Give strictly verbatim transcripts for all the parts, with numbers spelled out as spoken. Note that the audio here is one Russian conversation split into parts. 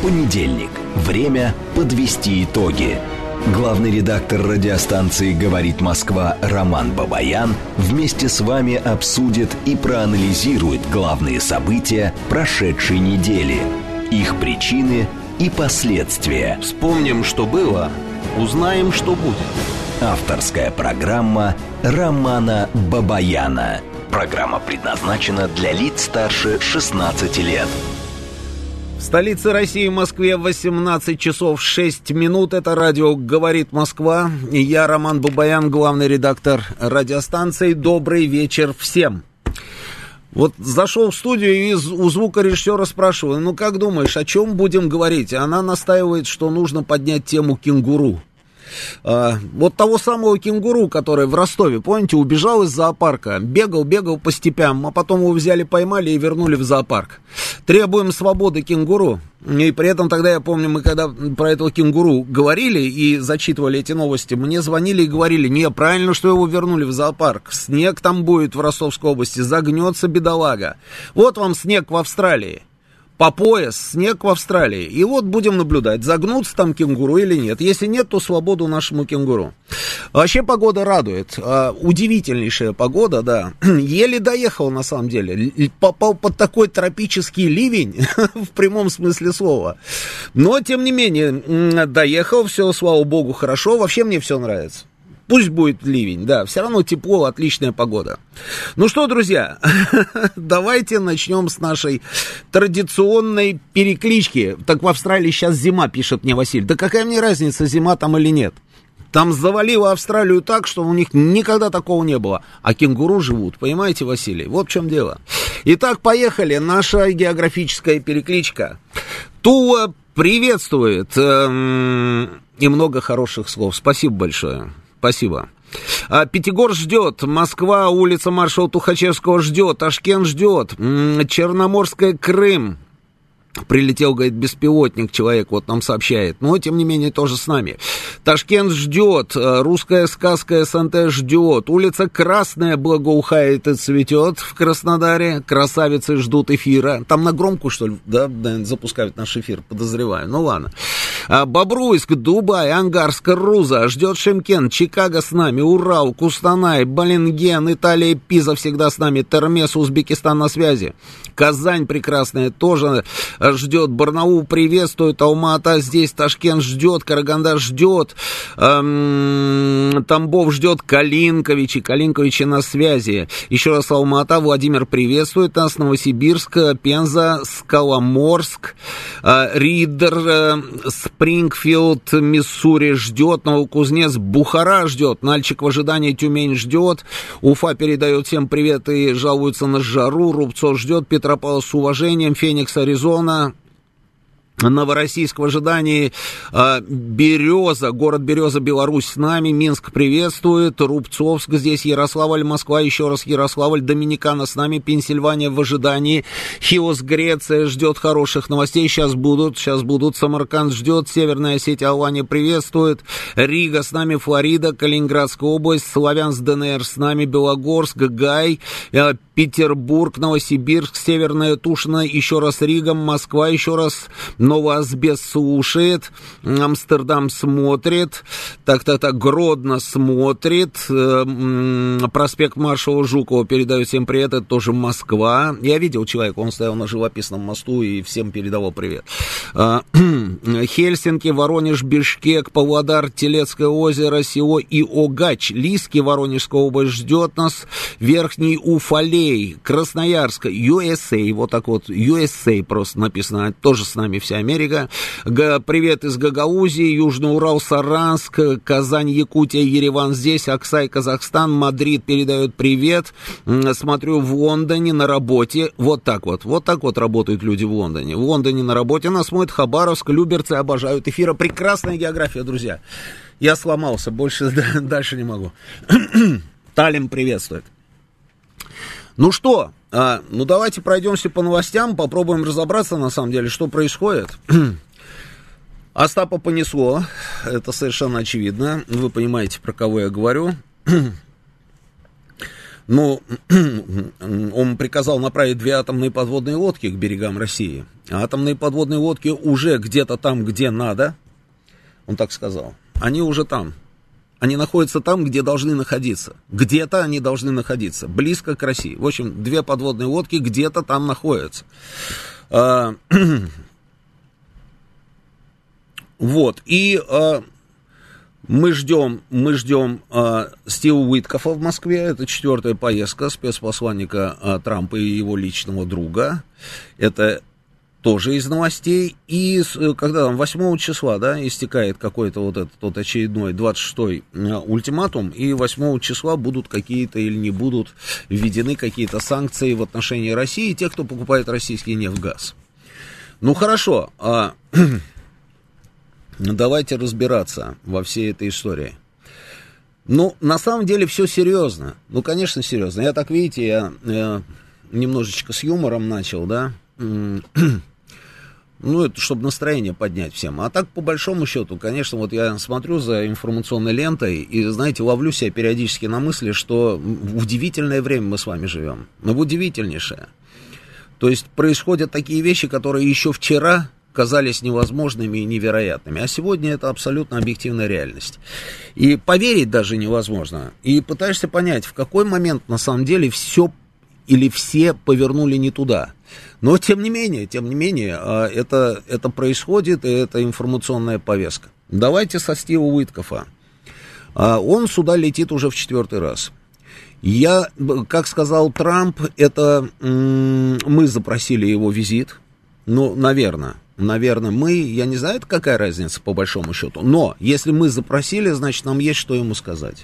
Понедельник. Время подвести итоги. Главный редактор радиостанции «Говорит Москва» Роман Бабаян вместе с вами обсудит и проанализирует главные события прошедшей недели, их причины и последствия. Вспомним, что было, узнаем, что будет. Авторская программа Романа Бабаяна. Программа предназначена для лиц старше шестнадцати лет. В столице России, Москве, восемнадцать часов шесть минут. Это радио «Говорит Москва». И я, Роман Бабаян, главный редактор радиостанции. Добрый вечер всем. Вот зашел в студию и у звукорежиссера спрашиваю: ну как думаешь, о чем будем говорить? Она настаивает, что нужно поднять тему кенгуру. А, вот того самого кенгуру, который в Ростове, помните, убежал из зоопарка, бегал, бегал по степям, а потом его взяли, поймали и вернули в зоопарк. Требуем свободы кенгуру. И при этом тогда, я помню, мы когда про этого кенгуру говорили и зачитывали эти новости, мне звонили и говорили: не, правильно, что его вернули в зоопарк, снег там будет в Ростовской области, загнется бедолага. Вот вам снег в Австралии. По пояс, снег в Австралии. И вот будем наблюдать, загнутся там кенгуру или нет. Если нет, то свободу нашему кенгуру. Вообще погода радует. А, удивительнейшая погода, да. Еле доехал, на самом деле. Попал под такой тропический ливень, в прямом смысле слова. Но, тем не менее, доехал, все, слава богу, хорошо. Вообще мне все нравится. Пусть будет ливень, да, все равно тепло, отличная погода. Ну что, друзья, давайте начнем с нашей традиционной переклички. Так в Австралии сейчас зима, пишет мне Василий. Да какая мне разница, зима там или нет? Там завалило Австралию так, что у них никогда такого не было. А кенгуру живут, понимаете, Василий? Вот в чем дело. Итак, поехали, наша географическая перекличка. Тула приветствует, эм, и много хороших слов. Спасибо большое. Спасибо. А, Пятигорск ждет, Москва, улица маршала Тухачевского ждет, Ташкент ждет, Черноморская, Крым. Прилетел, говорит, беспилотник, человек вот нам сообщает, но тем не менее тоже с нами. Ташкент ждет, русская сказка СНТ ждет, улица Красная благоухает и цветет в Краснодаре, красавицы ждут эфира. Там на громку, что ли, да, наверное, запускают наш эфир, подозреваю, ну ладно. Бобруйск, Дубай, Ангарск, Руза, ждет Шымкент, Чикаго с нами, Урал, Кустанай, Баленген, Италия, Пиза всегда с нами, Термес, Узбекистан на связи, Казань прекрасная тоже ждет, Барнаул приветствует, Алма-Ата здесь, Ташкент ждет, Караганда ждет, эм, Тамбов ждет, Калинковичи, Калинковичи на связи, еще раз Алма-Ата, Владимир приветствует нас, Новосибирск, Пенза, Скаломорск, э, Ридер, э, Спрингфилд, Миссури ждет, Новокузнец, Бухара ждет, Нальчик в ожидании, Тюмень ждет, Уфа передает всем привет и жалуется на жару, Рубцов ждет, Петропавл с уважением, Феникс, Аризона, Новороссийск в ожидании, Береза, город Береза, Беларусь с нами, Минск приветствует, Рубцовск здесь, Ярославль, Москва, еще раз Ярославль, Доминикана с нами, Пенсильвания в ожидании, Хиос, Греция ждет хороших новостей, сейчас будут, сейчас будут, Самарканд ждет, Северная Осетия, Алания приветствует, Рига с нами, Флорида, Калининградская область, Славянск, ДНР с нами, Белогорск, Гай, Петербург, Новосибирск, Северная Тушина, еще раз Рига, Москва, еще раз Новоазбест слушает, Амстердам смотрит, так-так-так, Гродно смотрит, проспект маршала Жукова передает всем привет, это тоже Москва. Я видел человека, он стоял на живописном мосту и всем передавал привет. Хельсинки, Воронеж, Бишкек, Павлодар, Телецкое озеро, село Иогач, Лиски, Воронежская область ждет нас, Верхний Уфалей, Красноярск, ю эс эй, вот так вот, ю эс эй просто написано, тоже с нами вся Америка. Г- привет из Гагаузии, Южный Урал, Саранск, Казань, Якутия, Ереван здесь, Аксай, Казахстан, Мадрид передает привет. Смотрю, в Лондоне на работе, вот так вот, вот так вот работают люди в Лондоне. В Лондоне на работе нас смотрит Хабаровск, люберцы обожают эфира. Прекрасная география, друзья. Я сломался, больше дальше не могу. Таллин приветствует. Ну что, а, ну давайте пройдемся по новостям, попробуем разобраться на самом деле, что происходит. Остапа понесло, это совершенно очевидно, вы понимаете, про кого я говорю. Ну, он приказал направить две атомные подводные лодки к берегам России. А атомные подводные лодки уже где-то там, где надо, он так сказал. Они уже там. Они находятся там, где должны находиться. Где-то они должны находиться, близко к России. В общем, две подводные лодки где-то там находятся. А, вот, и... А, Мы ждем, мы ждем э, Стива Уиткофа в Москве. Это четвертая поездка спецпосланника э, Трампа и его личного друга. Это тоже из новостей. И э, когда там восьмого числа, да, истекает какой-то вот этот вот очередной двадцать шестой э, ультиматум, и восьмого числа будут какие-то или не будут введены какие-то санкции в отношении России, тех, кто покупает российский нефть-газ. Ну хорошо. Э, Давайте разбираться во всей этой истории. Ну, на самом деле все серьезно. Ну, конечно, серьезно. Я так, видите, я э, немножечко с юмором начал, да. Ну, это чтобы настроение поднять всем. А так, по большому счету, конечно, вот я смотрю за информационной лентой и, знаете, ловлю себя периодически на мысли, что в удивительное время мы с вами живем. Ну, в удивительнейшее. То есть происходят такие вещи, которые еще вчера казались невозможными и невероятными. А сегодня это абсолютно объективная реальность. И поверить даже невозможно. И пытаешься понять, в какой момент на самом деле все или все повернули не туда. Но тем не менее, тем не менее, это, это происходит, и это информационная повестка. Давайте со Стива Уиткофа. Он сюда летит уже в четвертый раз. Я, как сказал Трамп, это мы запросили его визит. Ну, наверное. Наверное, мы, я не знаю, какая разница по большому счету, но если мы запросили, значит, нам есть что ему сказать.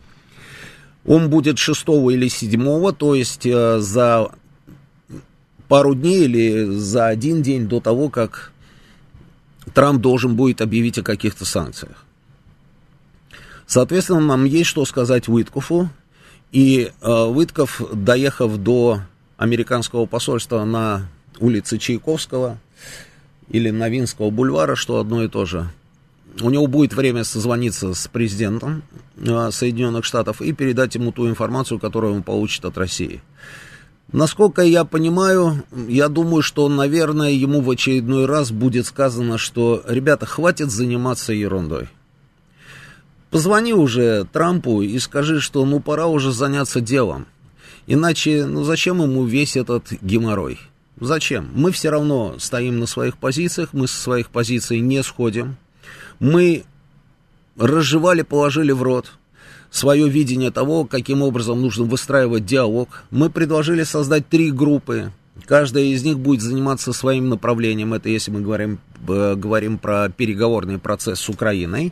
Он будет шестого или седьмого, то есть э, за пару дней или за один день до того, как Трамп должен будет объявить о каких-то санкциях. Соответственно, нам есть что сказать Уиткофу, и э, Уиткоф, доехав до американского посольства на улице Чайковского, или Новинского бульвара, что одно и то же. У него будет время созвониться с президентом э, Соединенных Штатов и передать ему ту информацию, которую он получит от России. Насколько я понимаю, я думаю, что, наверное, ему в очередной раз будет сказано, что, ребята, хватит заниматься ерундой. Позвони уже Трампу и скажи, что ну пора уже заняться делом. Иначе, ну зачем ему весь этот геморрой? Зачем? Мы все равно стоим на своих позициях, мы со своих позиций не сходим. Мы разжевали, положили в рот свое видение того, каким образом нужно выстраивать диалог. Мы предложили создать три группы. Каждая из них будет заниматься своим направлением. Это если мы говорим, говорим про переговорный процесс с Украиной.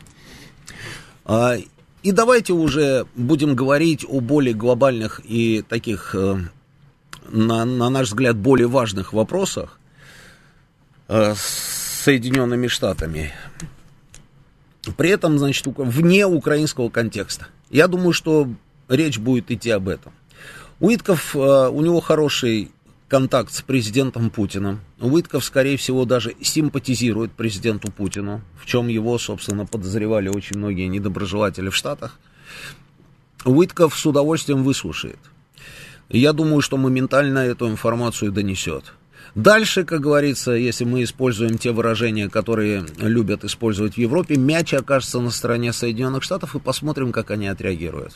И давайте уже будем говорить о более глобальных и таких... На, на наш взгляд, более важных вопросах э, с Соединенными Штатами. При этом, значит, вне украинского контекста. Я думаю, что речь будет идти об этом. Уиткоф, э, у него хороший контакт с президентом Путиным. Уиткоф, скорее всего, даже симпатизирует президенту Путину, в чем его, собственно, подозревали очень многие недоброжелатели в Штатах. Уиткоф с удовольствием выслушает. Я думаю, что моментально эту информацию донесет. Дальше, как говорится, если мы используем те выражения, которые любят использовать в Европе, мяч окажется на стороне Соединенных Штатов, и посмотрим, как они отреагируют.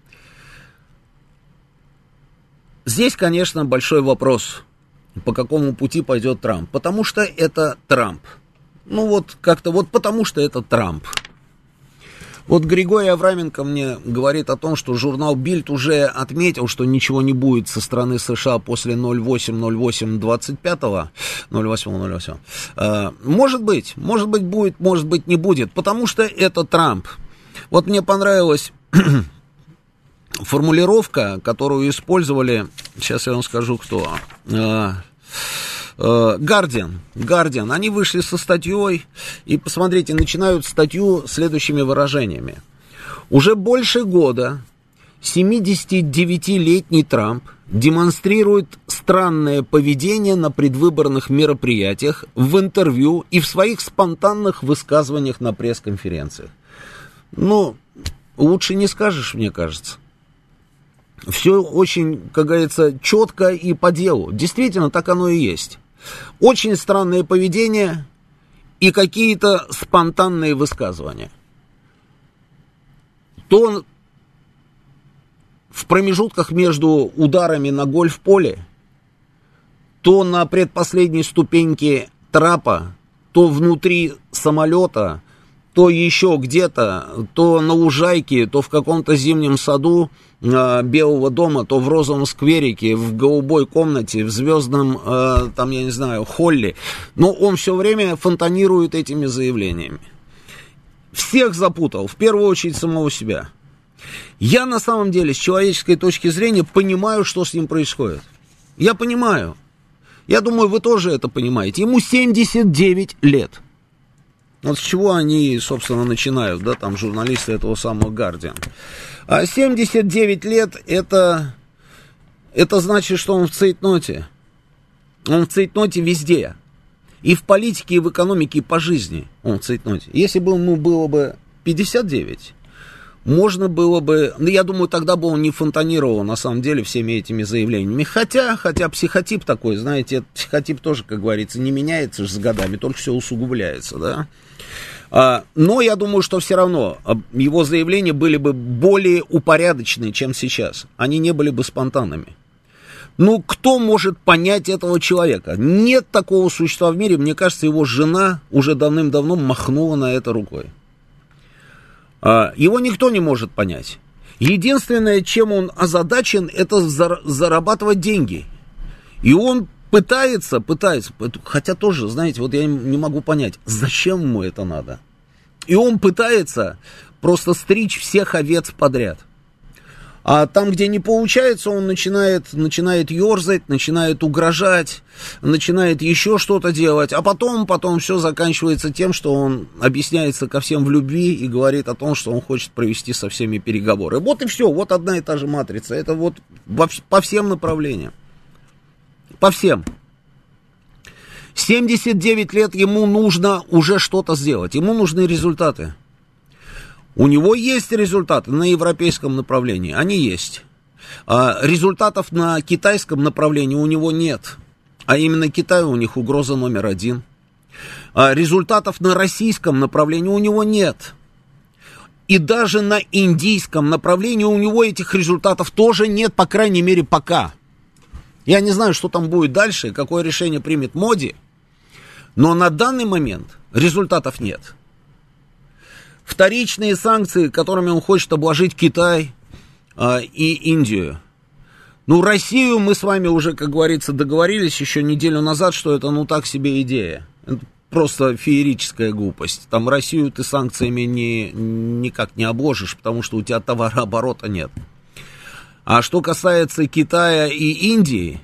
Здесь, конечно, большой вопрос, по какому пути пойдет Трамп. Потому что это Трамп. Ну вот, как-то вот потому что это Трамп. Вот Григорий Авраменко мне говорит о том, что журнал «Бильд» уже отметил, что ничего не будет со стороны США после ноль восемь ноль восемь двадцать пятого. ноль восемь ноль восемь. Может быть, может быть будет, может быть не будет, потому что это Трамп. Вот мне понравилась формулировка, которую использовали, сейчас я вам скажу, кто... Guardian, Guardian, они вышли со статьей, и, посмотрите, начинают статью следующими выражениями. Уже больше года семидесятидевятилетний Трамп демонстрирует странное поведение на предвыборных мероприятиях, в интервью и в своих спонтанных высказываниях на пресс-конференциях. Ну, лучше не скажешь, мне кажется. Все очень, как говорится, четко и по делу. Действительно, так оно и есть. Очень странное поведение и какие-то спонтанные высказывания. То в промежутках между ударами на гольф-поле, то на предпоследней ступеньке трапа, то внутри самолета, то еще где-то, то на лужайке, то в каком-то зимнем саду э, Белого дома, то в розовом скверике, в голубой комнате, в звездном, э, там, я не знаю, холле. Но он все время фонтанирует этими заявлениями. Всех запутал, в первую очередь самого себя. Я на самом деле с человеческой точки зрения понимаю, что с ним происходит. Я понимаю. Я думаю, вы тоже это понимаете. Ему семьдесят девять лет. Вот с чего они, собственно, начинают, да, там, журналисты этого самого «Гардиан». А семьдесят девять лет, это, это значит, что он в цейтноте. Он в цейтноте везде. И в политике, и в экономике, и по жизни он в цейтноте. Если бы ему было бы пятьдесят девять, можно было бы... Ну, я думаю, тогда бы он не фонтанировал, на самом деле, всеми этими заявлениями. Хотя, хотя психотип такой, знаете, этот психотип тоже, как говорится, не меняется с годами, только все усугубляется, да. А, но я думаю, что все равно его заявления были бы более упорядоченные, чем сейчас. Они не были бы спонтанными. Ну, кто может понять этого человека? Нет такого существа в мире. Мне кажется, его жена уже давным-давно махнула на это рукой. Его никто не может понять. Единственное, чем он озадачен, это зарабатывать деньги. И он пытается, пытается, хотя тоже, знаете, вот я не могу понять, зачем ему это надо. И он пытается просто стричь всех овец подряд. А там, где не получается, он начинает, начинает ерзать, начинает угрожать, начинает еще что-то делать. А потом, потом все заканчивается тем, что он объясняется ко всем в любви и говорит о том, что он хочет провести со всеми переговоры. Вот и все, вот одна и та же матрица. Это вот во, по всем направлениям. По всем. семьдесят девять лет ему нужно уже что-то сделать. Ему нужны результаты. У него есть результаты на европейском направлении, они есть. А результатов на китайском направлении у него нет. А именно Китай у них угроза номер один. А результатов на российском направлении у него нет. И даже на индийском направлении у него этих результатов тоже нет, по крайней мере, пока. Я не знаю, что там будет дальше, какое решение примет Моди, но на данный момент результатов нет. Вторичные санкции, которыми он хочет обложить Китай а, и Индию. Ну, Россию мы с вами уже, как говорится, договорились еще неделю назад, что это, ну, так себе идея. Это просто феерическая глупость. Там Россию ты санкциями не, никак не обложишь, потому что у тебя товарооборота нет. А что касается Китая и Индии,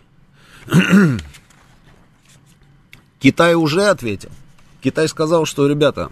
Китай уже ответил. Китай сказал, что, ребята...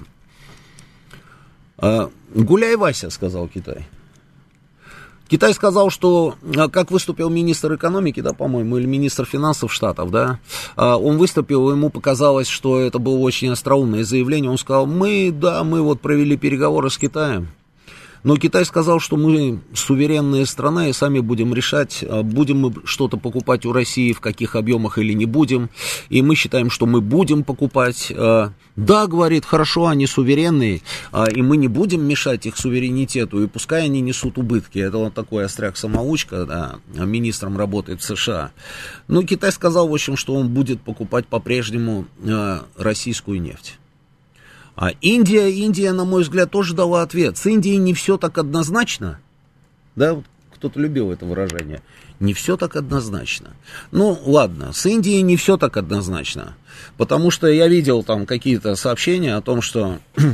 Гуляй, Вася, сказал Китай. Китай сказал, что, как выступил министр экономики, да, по-моему, или министр финансов Штатов, да, он выступил, ему показалось, что это было очень остроумное заявление. Он сказал, мы, да, мы вот провели переговоры с Китаем. Но Китай сказал, что мы суверенная страна и сами будем решать, будем мы что-то покупать у России, в каких объемах или не будем. И мы считаем, что мы будем покупать. Да, говорит, хорошо, они суверенные, и мы не будем мешать их суверенитету, и пускай они несут убытки. Это вот такой остряк-самоучка, да, министром работает в США. Но Китай сказал, в общем, что он будет покупать по-прежнему российскую нефть. А Индия, Индия, на мой взгляд, тоже дала ответ. С Индией не все так однозначно. Да, вот кто-то любил это выражение. Не все так однозначно. Ну, ладно, с Индией не все так однозначно. Потому что я видел там какие-то сообщения о том, что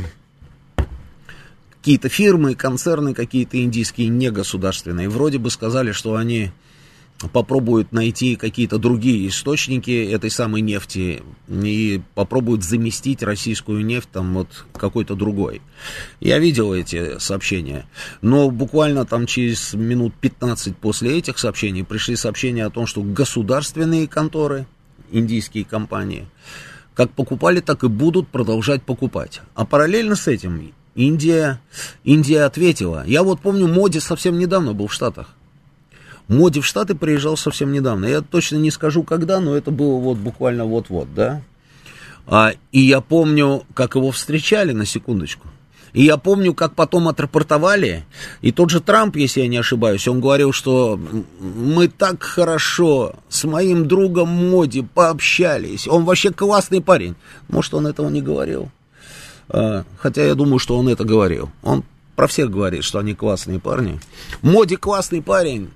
какие-то фирмы, концерны какие-то индийские, негосударственные, вроде бы сказали, что они попробуют найти какие-то другие источники этой самой нефти и попробуют заместить российскую нефть там вот какой-то другой. Я видел эти сообщения, но буквально там через минут пятнадцать после этих сообщений пришли сообщения о том, что государственные конторы, индийские компании, как покупали, так и будут продолжать покупать. А параллельно с этим Индия, Индия ответила. Я вот помню, Моди совсем недавно был в Штатах. Моди в Штаты приезжал совсем недавно. Я точно не скажу, когда, но это было вот буквально вот-вот, да. А, и я помню, как его встречали, на секундочку. И я помню, как потом отрапортовали. И тот же Трамп, если я не ошибаюсь, он говорил, что мы так хорошо с моим другом Моди пообщались. Он вообще классный парень. Может, он этого не говорил. А, хотя я думаю, что он это говорил. Он про всех говорит, что они классные парни. Моди классный парень.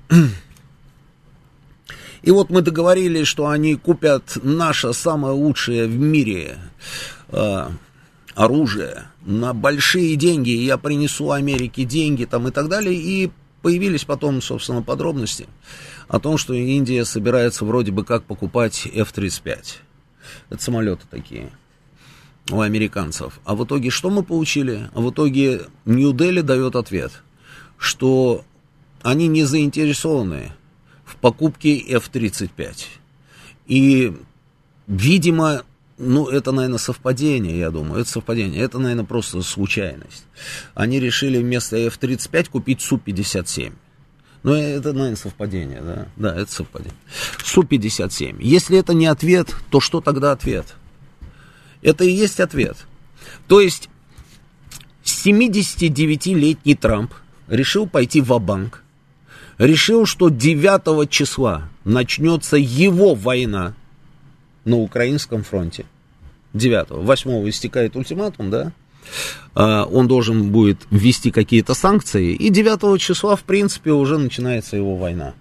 И вот мы договорились, что они купят наше самое лучшее в мире э, оружие на большие деньги. И я принесу Америке деньги там и так далее. И появились потом, собственно, подробности о том, что Индия собирается вроде бы как покупать эф тридцать пять. Это самолеты такие у американцев. А в итоге что мы получили? А в итоге Нью-Дели дает ответ, что они не заинтересованы в покупке эф тридцать пять. И, видимо, ну, это, наверное, совпадение, я думаю. Это совпадение. Это, наверное, просто случайность. Они решили вместо эф тридцать пять купить Су пятьдесят семь. Ну, это, наверное, совпадение, да? Да, это совпадение. Су пятьдесят семь. Если это не ответ, то что тогда ответ? Это и есть ответ. То есть семидесятидевятилетний Трамп решил пойти ва-банк, решил, что девятого числа начнется его война на украинском фронте. девятого. восьмого истекает ультиматум, да? Он должен будет ввести какие-то санкции, и девятого числа, в принципе, уже начинается его война.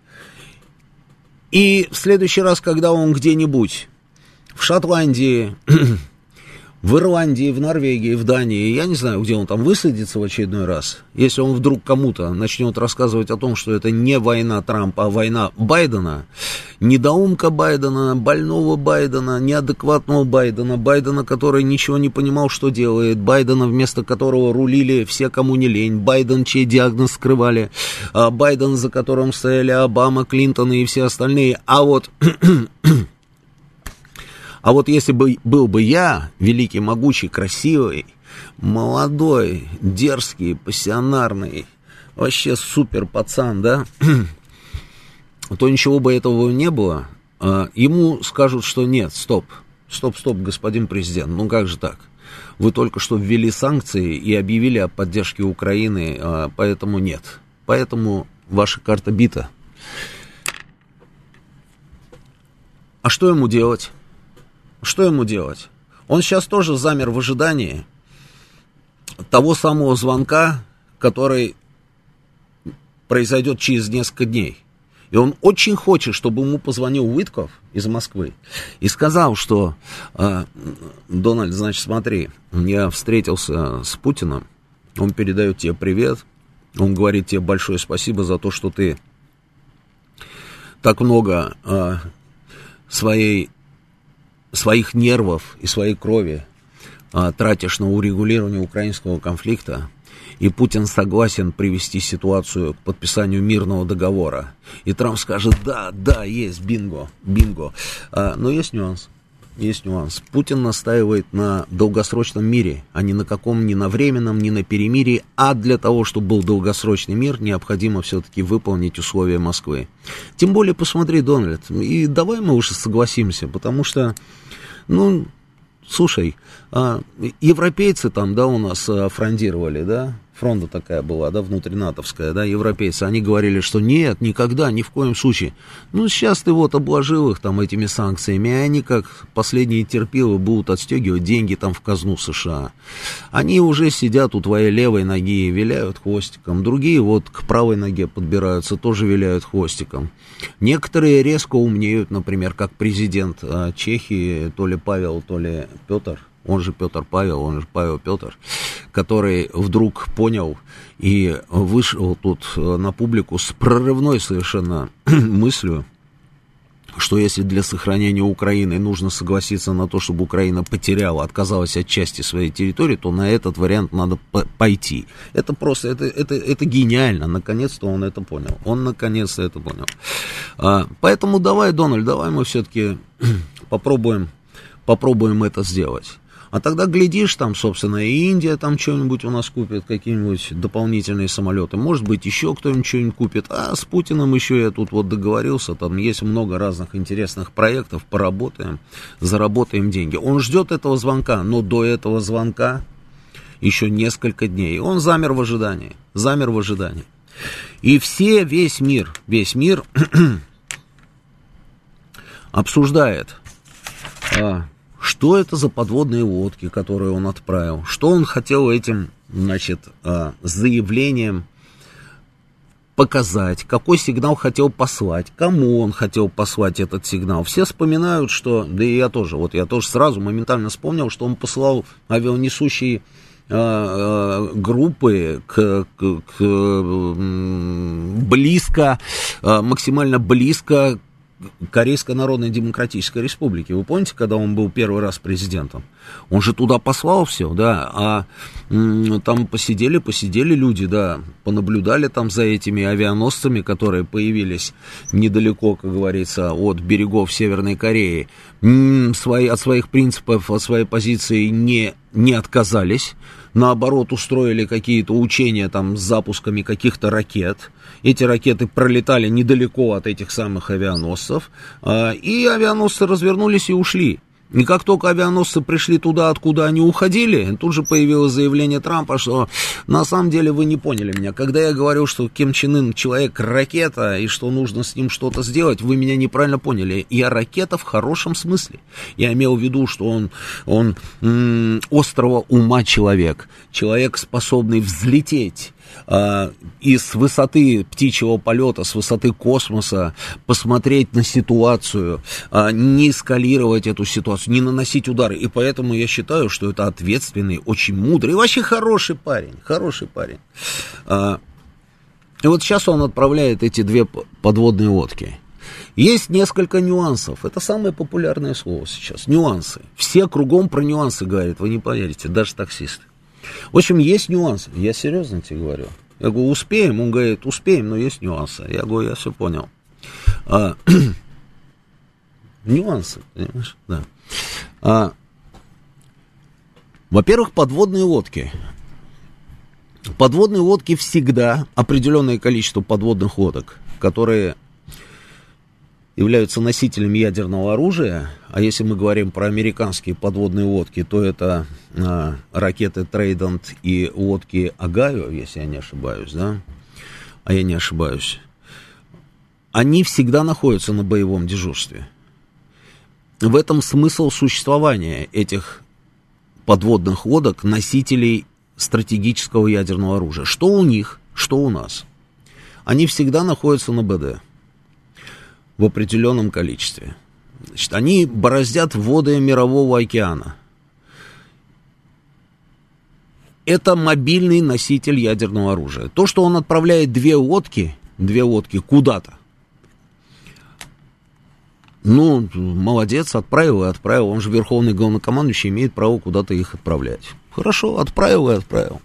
И в следующий раз, когда он где-нибудь в Шотландии, в Ирландии, в Норвегии, в Дании, я не знаю, где он там высадится в очередной раз, если он вдруг кому-то начнет рассказывать о том, что это не война Трампа, а война Байдена, недоумка Байдена, больного Байдена, неадекватного Байдена, Байдена, который ничего не понимал, что делает, Байдена, вместо которого рулили все, кому не лень, Байден, чей диагноз скрывали, Байден, за которым стояли Обама, Клинтон и все остальные, а вот... А вот если бы был бы я, великий, могучий, красивый, молодой, дерзкий, пассионарный, вообще супер пацан, да, то ничего бы этого не было. Ему скажут, что нет, стоп, стоп, стоп, господин президент, ну как же так? Вы только что ввели санкции и объявили о поддержке Украины, поэтому нет. Поэтому ваша карта бита. А что ему делать? Что ему делать? Он сейчас тоже замер в ожидании того самого звонка, который произойдет через несколько дней. И он очень хочет, чтобы ему позвонил Уитков из Москвы и сказал, что э, Дональд, значит, смотри, я встретился с Путиным, он передает тебе привет, он говорит тебе большое спасибо за то, что ты так много э, своей своих нервов и своей крови а, тратишь на урегулирование украинского конфликта, и Путин согласен привести ситуацию к подписанию мирного договора. И Трамп скажет, да, да, есть, бинго, бинго. А, но есть нюанс, есть нюанс. Путин настаивает на долгосрочном мире, а не на каком, ни на временном, ни на перемирии, а для того, чтобы был долгосрочный мир, необходимо все-таки выполнить условия Москвы. Тем более, посмотри, Дональд, и давай мы уже согласимся, потому что, ну, слушай, а, европейцы там, да, у нас а, фрондировали, да, фронта такая была, да, внутринатовская, да, европейцы, они говорили, что нет, никогда, ни в коем случае. Ну, сейчас ты вот обложил их там этими санкциями, и они, как последние терпилы, будут отстегивать деньги там в казну США. Они уже сидят у твоей левой ноги и виляют хвостиком, другие вот к правой ноге подбираются, тоже виляют хвостиком. Некоторые резко умнеют, например, как президент а, Чехии, то ли Павел, то ли Петр, он же Петр Павел, он же Павел Петр, который вдруг понял и вышел тут на публику с прорывной совершенно мыслью, что если для сохранения Украины нужно согласиться на то, чтобы Украина потеряла, отказалась от части своей территории, то на этот вариант надо пойти. Это просто, это, это, это гениально, наконец-то он это понял. Он наконец-то это понял. А, поэтому давай, Дональд, давай мы все-таки попробуем попробуем это сделать. А тогда, глядишь, там, собственно, и Индия там что-нибудь у нас купит, какие-нибудь дополнительные самолеты. Может быть, еще кто-нибудь что-нибудь купит. А с Путиным еще я тут вот договорился, там есть много разных интересных проектов, поработаем, заработаем деньги. Он ждет этого звонка, но до этого звонка еще несколько дней. Он замер в ожидании, замер в ожидании. И все, весь мир, весь мир обсуждает, а, что это за подводные лодки, которые он отправил, что он хотел этим, значит, а, заявлением показать, какой сигнал хотел послать, кому он хотел послать этот сигнал. Все вспоминают, что, да и я тоже, вот я тоже сразу моментально вспомнил, что он посылал авианесущие группы к, к, к близко, максимально близко к Корейской Народно-Демократической Республике. Вы помните, когда он был первый раз президентом? Он же туда послал все, да, а м, там посидели, посидели люди, да, понаблюдали там за этими авианосцами, которые появились недалеко, как говорится, от берегов Северной Кореи, м, свои, от своих принципов, от своей позиции не, не отказались, наоборот, устроили какие-то учения там с запусками каких-то ракет. Эти ракеты пролетали недалеко от этих самых авианосцев, и авианосцы развернулись и ушли. И как только авианосцы пришли туда, откуда они уходили, тут же появилось заявление Трампа, что на самом деле вы не поняли меня. Когда я говорю, что Ким Чен Ын человек-ракета, и что нужно с ним что-то сделать, вы меня неправильно поняли. Я ракета в хорошем смысле. Я имел в виду, что он, он м- острого ума человек, человек, способный взлететь а, и с высоты птичьего полета, с высоты космоса посмотреть на ситуацию, а, не эскалировать эту ситуацию, не наносить удары. И поэтому я считаю, что это ответственный, очень мудрый, вообще хороший парень, хороший парень. А, и вот сейчас он отправляет эти две подводные лодки. Есть несколько нюансов. Это самое популярное слово сейчас. Нюансы. Все кругом про нюансы говорят, вы не поверите, даже таксисты. В общем, есть нюансы. Я серьезно тебе говорю. Я говорю, успеем? Он говорит, успеем, но есть нюансы. Я говорю, я все понял. А, нюансы, понимаешь? Да. А, во-первых, подводные лодки. Подводные лодки всегда, определенное количество подводных лодок, которые являются носителями ядерного оружия, а если мы говорим про американские подводные лодки, то это а, ракеты Трейдент и лодки Огайо, если я не ошибаюсь, да, а я не ошибаюсь, они всегда находятся на боевом дежурстве. В этом смысл существования этих подводных лодок, носителей стратегического ядерного оружия. Что у них, что у нас? Они всегда находятся на БД. В определенном количестве. Значит, они бороздят воды Мирового океана. Это мобильный носитель ядерного оружия. То, что он отправляет две лодки, две лодки куда-то, ну, молодец, отправил и отправил. Он же верховный главнокомандующий, имеет право куда-то их отправлять. Хорошо, отправил и отправил.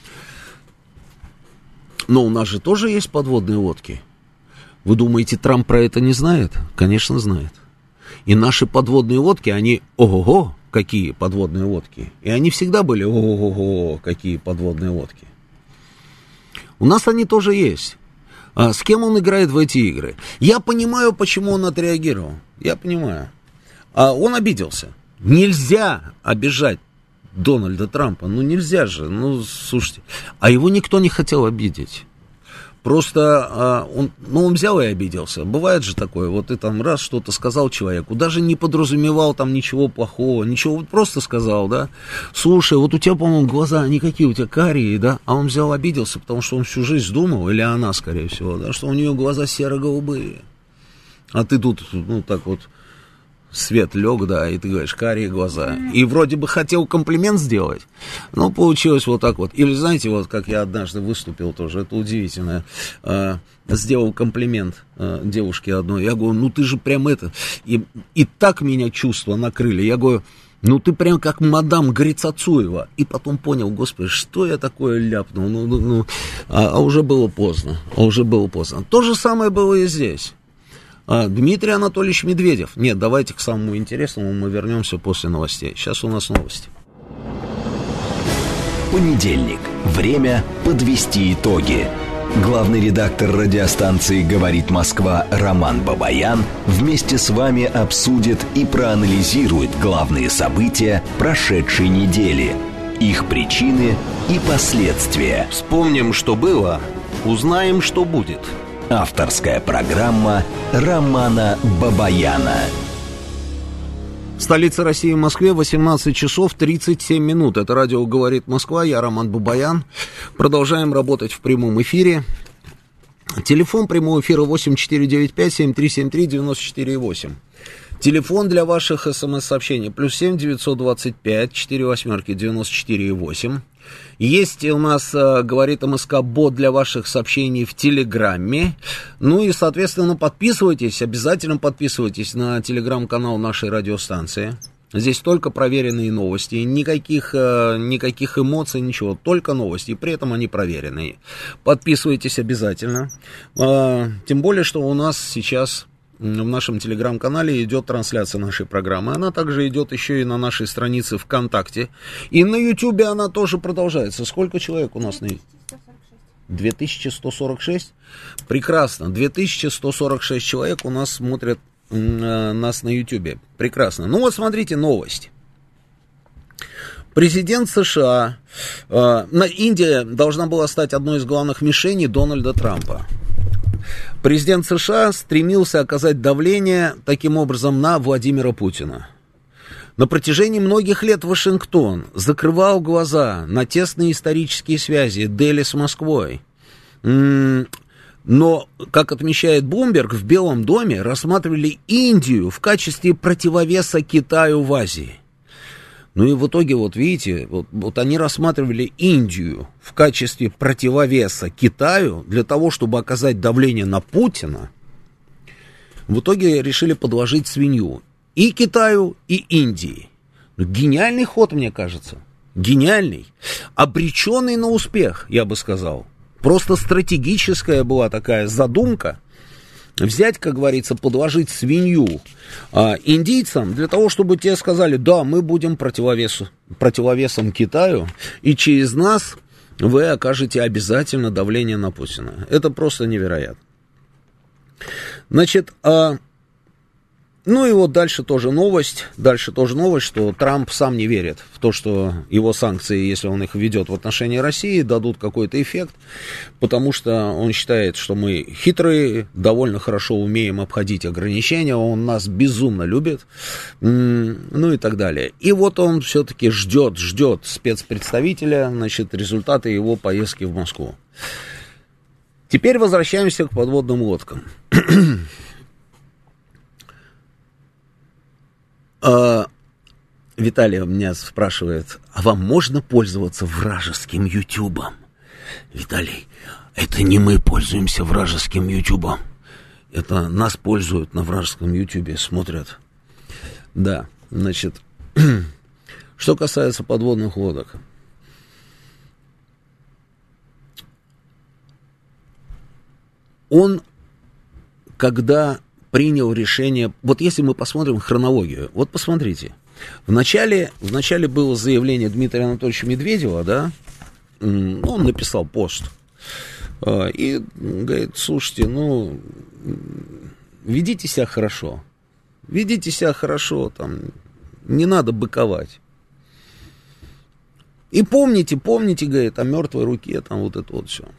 Но у нас же тоже есть подводные лодки. Вы думаете, Трамп про это не знает? Конечно, знает. И наши подводные лодки, они, ого-го, какие подводные лодки. И они всегда были, ого-го, какие подводные лодки. У нас они тоже есть. А с кем он играет в эти игры? Я понимаю, почему он отреагировал. Я понимаю. А он обиделся. Нельзя обижать Дональда Трампа. Ну, нельзя же. Ну, слушайте. А его никто не хотел обидеть. Просто а, он, ну, он взял и обиделся. Бывает же такое, вот ты там раз что-то сказал человеку, даже не подразумевал там ничего плохого, ничего, вот просто сказал, да, слушай, вот у тебя, по-моему, глаза, они какие, у тебя карие, да, а он взял, обиделся, потому что он всю жизнь думал, или она, скорее всего, да, что у нее глаза серо-голубые, а ты тут, ну, так вот, свет лег, да, и ты говоришь, карие глаза. И вроде бы хотел комплимент сделать, но получилось вот так вот. Или, знаете, вот как я однажды выступил тоже, это удивительно, э, сделал комплимент э, девушке одной. Я говорю, ну ты же прям это... И, и так меня чувства накрыли. Я говорю, ну ты прям как мадам Грицацуева. И потом понял, господи, что я такое ляпнул. Ну, ну, ну, а, а уже было поздно, а уже было поздно. То же самое было и здесь. Дмитрий Анатольевич Медведев. Нет, давайте к самому интересному мы вернемся после новостей. Сейчас у нас новости. Понедельник. Время подвести итоги. Главный редактор радиостанции «Говорит Москва» Роман Бабаян вместе с вами обсудит и проанализирует главные события прошедшей недели, их причины и последствия. Вспомним, что было, узнаем, что будет. Авторская программа Романа Бабаяна. В столице России, в Москве, восемнадцать часов тридцать семь минут. Это радио «Говорит Москва», я Роман Бабаян. Продолжаем работать в прямом эфире. Телефон прямого эфира восемь четыре девять пять семь три семь три девять четыре восемь. Телефон для ваших смс-сообщений плюс семь девятьсот двадцать пять четыре восьмерки девяносто четыре восемь. Есть у нас, говорит МСК, бот для ваших сообщений в Телеграме. Ну и, соответственно, подписывайтесь, обязательно подписывайтесь на телеграм-канал нашей радиостанции. Здесь только проверенные новости, никаких, никаких эмоций, ничего, только новости, и при этом они проверенные. Подписывайтесь обязательно. Тем более, что у нас сейчас в нашем телеграм-канале идет трансляция нашей программы. Она также идет еще и на нашей странице ВКонтакте. И на Ютубе она тоже продолжается. Сколько человек у нас на Ютубе? две тысячи сто сорок шесть? Прекрасно. две тысячи сто сорок шесть человек у нас смотрят э, нас на Ютубе. Прекрасно. Ну вот смотрите новость. Президент США, э, Индия должна была стать одной из главных мишеней Дональда Трампа. Президент США стремился оказать давление, таким образом, на Владимира Путина. На протяжении многих лет Вашингтон закрывал глаза на тесные исторические связи Дели с Москвой. Но, как отмечает Bloomberg, в Белом доме рассматривали Индию в качестве противовеса Китаю в Азии. Ну и в итоге, вот видите, вот, вот они рассматривали Индию в качестве противовеса Китаю для того, чтобы оказать давление на Путина. В итоге решили подложить свинью и Китаю, и Индии. Гениальный ход, мне кажется. Гениальный. Обреченный на успех, я бы сказал. Просто стратегическая была такая задумка. Взять, как говорится, подложить свинью а, индийцам, для того, чтобы те сказали, да, мы будем противовесу, противовесом Китаю, и через нас вы окажете обязательно давление на Путина. Это просто невероятно. Значит, а, ну и вот дальше тоже новость, дальше тоже новость, что Трамп сам не верит в то, что его санкции, если он их введет в отношении России, дадут какой-то эффект, потому что он считает, что мы хитрые, довольно хорошо умеем обходить ограничения, он нас безумно любит, ну и так далее. И вот он все-таки ждет, ждет спецпредставителя, значит, результаты его поездки в Москву. Теперь возвращаемся к подводным лодкам. Uh, Виталий меня спрашивает, а вам можно пользоваться вражеским ютубом? Виталий, это не мы пользуемся вражеским ютубом. Это нас пользуют на вражеском ютубе, смотрят. Да, значит, что касается подводных лодок. Он, когда... принял решение, вот если мы посмотрим хронологию, вот посмотрите, вначале, вначале было заявление Дмитрия Анатольевича Медведева, да, он написал пост, и говорит, слушайте, ну, ведите себя хорошо, ведите себя хорошо, там, не надо быковать. И помните, помните, говорит, о мертвой руке, там, вот это вот все.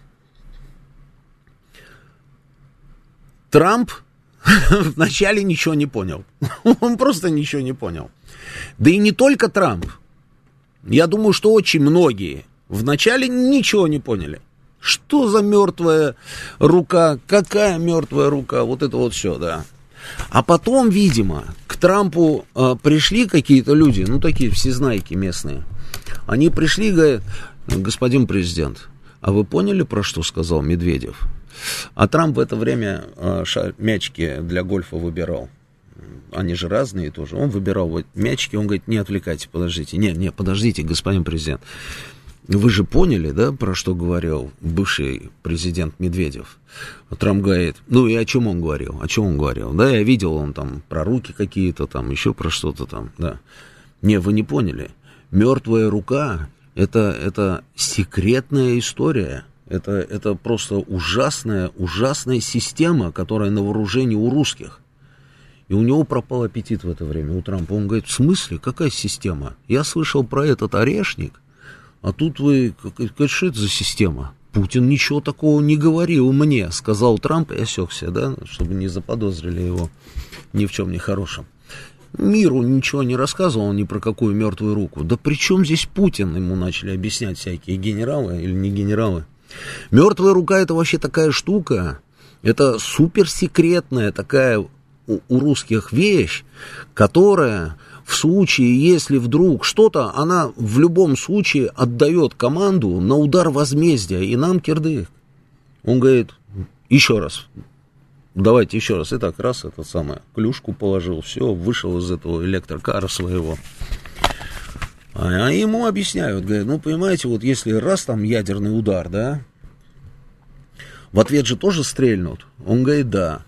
Трамп вначале ничего не понял. Он просто ничего не понял. Да и не только Трамп. Я думаю, что очень многие вначале ничего не поняли. Что за мертвая рука? Какая мертвая рука? Вот это вот все, да. А потом, видимо, к Трампу э, пришли какие-то люди, ну, такие всезнайки местные. Они пришли и говорят, господин президент, а вы поняли, про что сказал Медведев? А Трамп в это время э, шар, мячики для гольфа выбирал. Они же разные тоже. Он выбирал вот мячики, он говорит, не отвлекайте, подождите. Не, не, подождите, господин президент. Вы же поняли, да, про что говорил бывший президент Медведев? Трамп говорит, ну и о чем он говорил? О чем он говорил? Да, я видел, он там про руки какие-то, там еще про что-то там, да. Не, вы не поняли. Мертвая рука это, это секретная история. Это, это просто ужасная, ужасная система, которая на вооружении у русских. И у него пропал аппетит в это время, у Трампа. Он говорит, в смысле, какая система? Я слышал про этот орешник. А тут вы, как, что это за система? Путин ничего такого не говорил мне, сказал Трамп и осекся, да, чтобы не заподозрили его ни в чем нехорошем. Миру ничего не рассказывал ни про какую мертвую руку. Да при чем здесь Путин? Ему начали объяснять всякие генералы или не генералы. Мертвая рука это вообще такая штука, это суперсекретная такая у, у русских вещь, которая... В случае, если вдруг что-то, она в любом случае отдает команду на удар возмездия, и нам кирдык. Он говорит, еще раз, давайте еще раз. И так, раз, это самое, клюшку положил, все, вышел из этого электрокара своего. А ему объясняют, говорят, ну, понимаете, вот если раз там ядерный удар, да, в ответ же тоже стрельнут. Он говорит, да.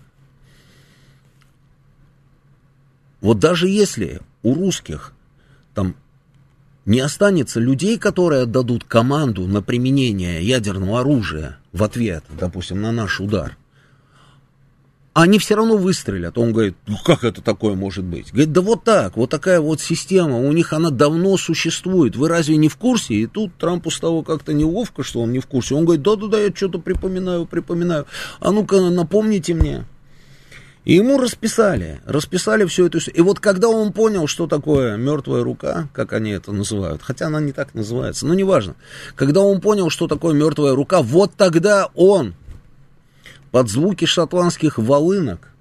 Вот даже если... У русских там не останется людей, которые отдадут команду на применение ядерного оружия в ответ, допустим, на наш удар. Они все равно выстрелят. Он говорит, ну как это такое может быть? Говорит, да вот так, вот такая вот система, у них она давно существует. Вы разве не в курсе? И тут Трампу стало как-то неловко, что он не в курсе. Он говорит, да-да-да, я что-то припоминаю, припоминаю. А ну-ка напомните мне. И ему расписали, расписали всю эту... И вот когда он понял, что такое мертвая рука, как они это называют, хотя она не так называется, но неважно. Когда он понял, что такое мертвая рука, вот тогда он под звуки шотландских волынок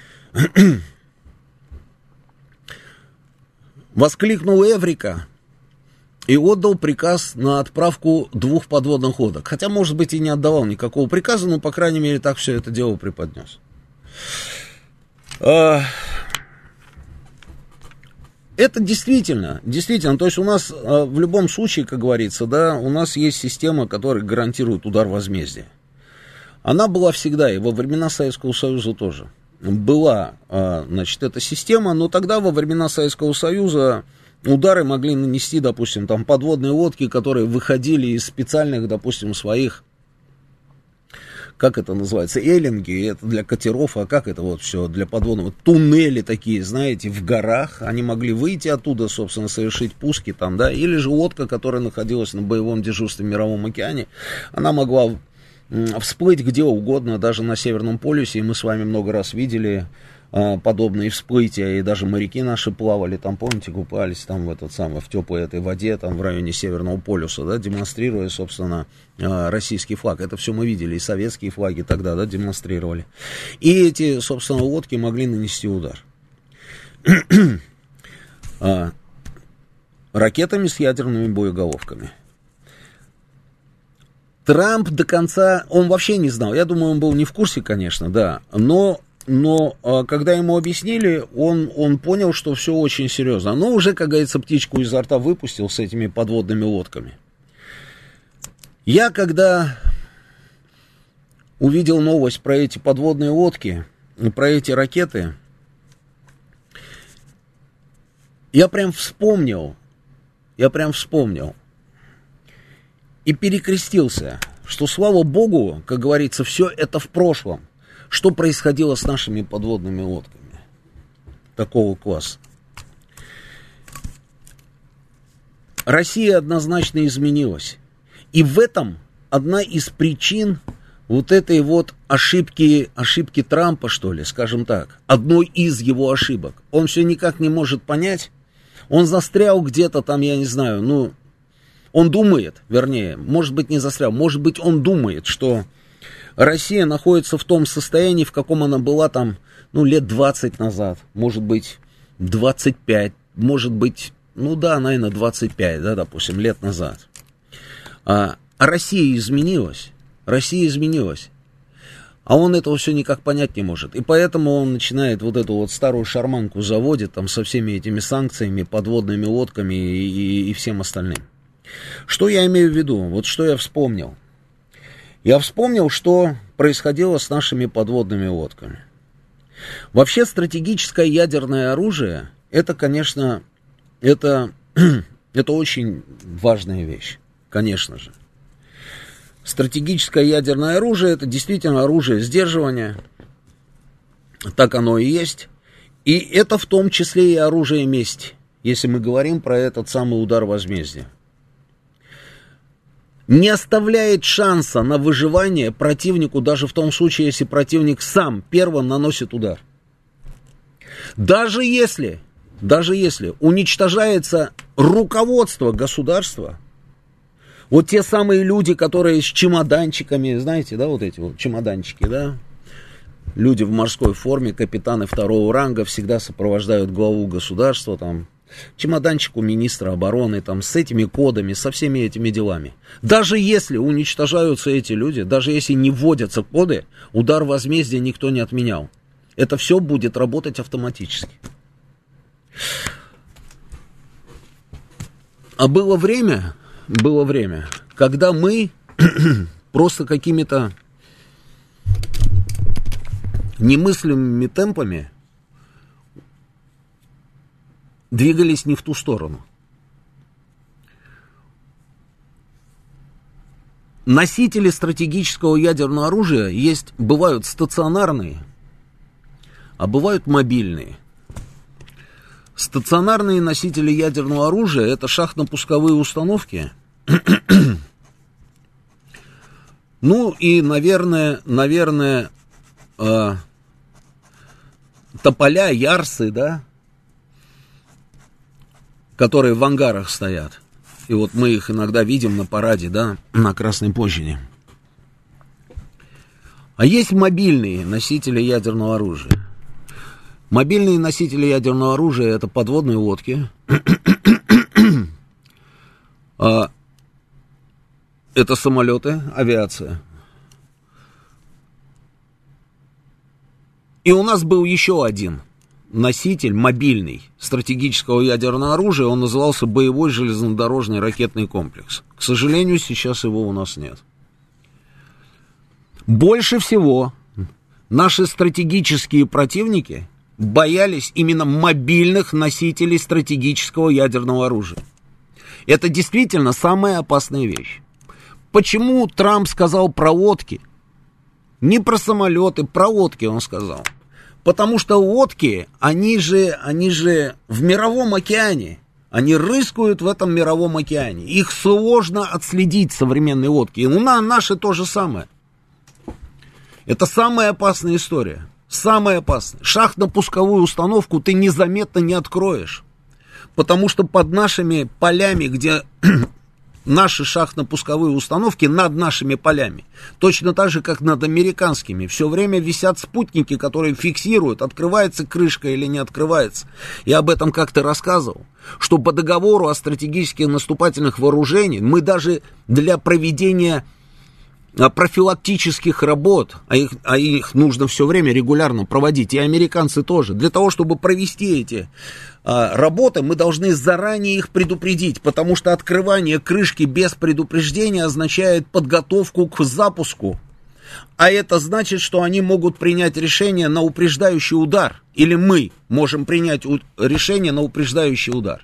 воскликнул «Эврика» и отдал приказ на отправку двух подводных лодок. Хотя, может быть, и не отдавал никакого приказа, но, по крайней мере, так все это дело преподнес. Это действительно, действительно, то есть у нас в любом случае, как говорится, да, у нас есть система, которая гарантирует удар возмездия. Она была всегда, и во времена Советского Союза тоже. Была, значит, эта система, но тогда во времена Советского Союза удары могли нанести, допустим, там подводные лодки, которые выходили из специальных, допустим, своих... Как это называется, эллинги, это для катеров, а как это вот все для подводного, туннели такие, знаете, в горах, они могли выйти оттуда, собственно, совершить пуски там, да, или же лодка, которая находилась на боевом дежурстве в Мировом океане, она могла всплыть где угодно, даже на Северном полюсе, и мы с вами много раз видели а, подобные всплытия, и даже моряки наши плавали, там, помните, купались там в этот самый, в теплой этой воде, там, в районе Северного полюса, да, демонстрируя, собственно, а, российский флаг. Это все мы видели, и советские флаги тогда, да, демонстрировали. И эти, собственно, лодки могли нанести удар. а, ракетами с ядерными боеголовками. Трамп до конца, он вообще не знал, я думаю, он был не в курсе, конечно, да, но, но когда ему объяснили, он, он понял, что все очень серьезно. Но уже, как говорится, птичку изо рта выпустил с этими подводными лодками. Я, когда увидел новость про эти подводные лодки, про эти ракеты, я прям вспомнил, я прям вспомнил, и перекрестился, что, слава богу, как говорится, все это в прошлом. Что происходило с нашими подводными лодками такого класса? Россия однозначно изменилась. И в этом одна из причин вот этой вот ошибки, ошибки Трампа, что ли, скажем так. Одной из его ошибок. Он все никак не может понять. Он застрял где-то там, я не знаю, ну... Он думает, вернее, может быть, не застрял, может быть, он думает, что Россия находится в том состоянии, в каком она была там, ну, лет двадцать назад, может быть, двадцать пять, может быть, ну да, наверное, двадцать пять, да, допустим, лет назад. А, а Россия изменилась, Россия изменилась. А он этого все никак понять не может. И поэтому он начинает вот эту вот старую шарманку заводит там со всеми этими санкциями, подводными лодками и, и, и всем остальным. Что я имею в виду? Вот что я вспомнил. Я вспомнил, что происходило с нашими подводными лодками. Вообще стратегическое ядерное оружие, это, конечно, это, это очень важная вещь, конечно же. Стратегическое ядерное оружие, это действительно оружие сдерживания, так оно и есть. И это в том числе и оружие мести, если мы говорим про этот самый удар возмездия. Не оставляет шанса на выживание противнику даже в том случае, если противник сам первым наносит удар. Даже если, даже если уничтожается руководство государства, вот те самые люди, которые с чемоданчиками, знаете, да, вот эти вот чемоданчики, да, люди в морской форме, капитаны второго ранга всегда сопровождают главу государства, там, чемоданчик у министра обороны, там, с этими кодами, со всеми этими делами. Даже если уничтожаются эти люди, даже если не вводятся коды, удар возмездия никто не отменял. Это все будет работать автоматически. А было время, было время, когда мы просто какими-то немыслимыми темпами двигались не в ту сторону. Носители стратегического ядерного оружия есть, бывают стационарные, а бывают мобильные. Стационарные носители ядерного оружия — это шахтно-пусковые установки. Ну и, наверное, наверное, э, тополя, ярсы, да, которые в ангарах стоят. И вот мы их иногда видим на параде, да, на Красной площади. А есть мобильные носители ядерного оружия. Мобильные носители ядерного оружия — это подводные лодки. Это самолеты, авиация. И у нас был еще один носитель мобильный стратегического ядерного оружия, он назывался боевой железнодорожный ракетный комплекс. К сожалению, сейчас его у нас нет. Больше всего наши стратегические противники боялись именно мобильных носителей стратегического ядерного оружия. Это действительно самая опасная вещь. Почему Трамп сказал про лодки? Не про самолеты, про лодки он сказал. Потому что лодки, они же, они же в мировом океане. Они рыскают в этом мировом океане. Их сложно отследить, современные лодки. И у нас наши то же самое. Это самая опасная история. Самая опасная. Шахтно-пусковую установку ты незаметно не откроешь. Потому что под нашими полями, где наши шахтно-пусковые установки, над нашими полями, точно так же, как над американскими, все время висят спутники, которые фиксируют, открывается крышка или не открывается. Я об этом как-то рассказывал, что по договору о стратегических наступательных вооружениях мы даже для проведения профилактических работ, а их, а их нужно все время регулярно проводить, и американцы тоже, для того, чтобы провести эти а, работы, мы должны заранее их предупредить, потому что открывание крышки без предупреждения означает подготовку к запуску, а это значит, что они могут принять решение на упреждающий удар, или мы можем принять у, решение на упреждающий удар.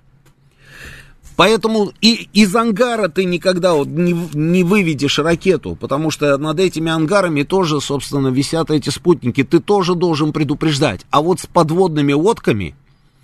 Поэтому и из ангара ты никогда вот не, не выведешь ракету, потому что над этими ангарами тоже, собственно, висят эти спутники. Ты тоже должен предупреждать. А вот с подводными лодками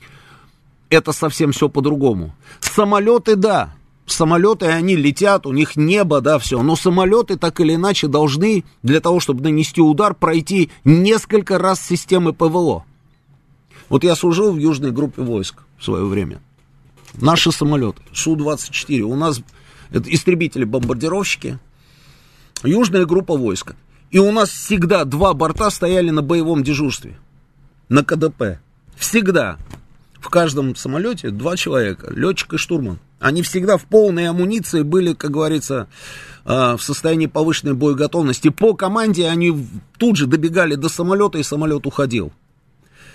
это совсем все по-другому. Самолеты, да, самолеты, они летят, у них небо, да, все. Но самолеты так или иначе должны, для того, чтобы нанести удар, пройти несколько раз системы ПВО. Вот я служил в южной группе войск в свое время. Наши самолеты, Су двадцать четыре, у нас это истребители-бомбардировщики, южная группа войска. И у нас всегда два борта стояли на боевом дежурстве, на ка дэ пэ. Всегда. В каждом самолете два человека, летчик и штурман. Они всегда в полной амуниции были, как говорится, в состоянии повышенной боеготовности. По команде они тут же добегали до самолета, и самолет уходил.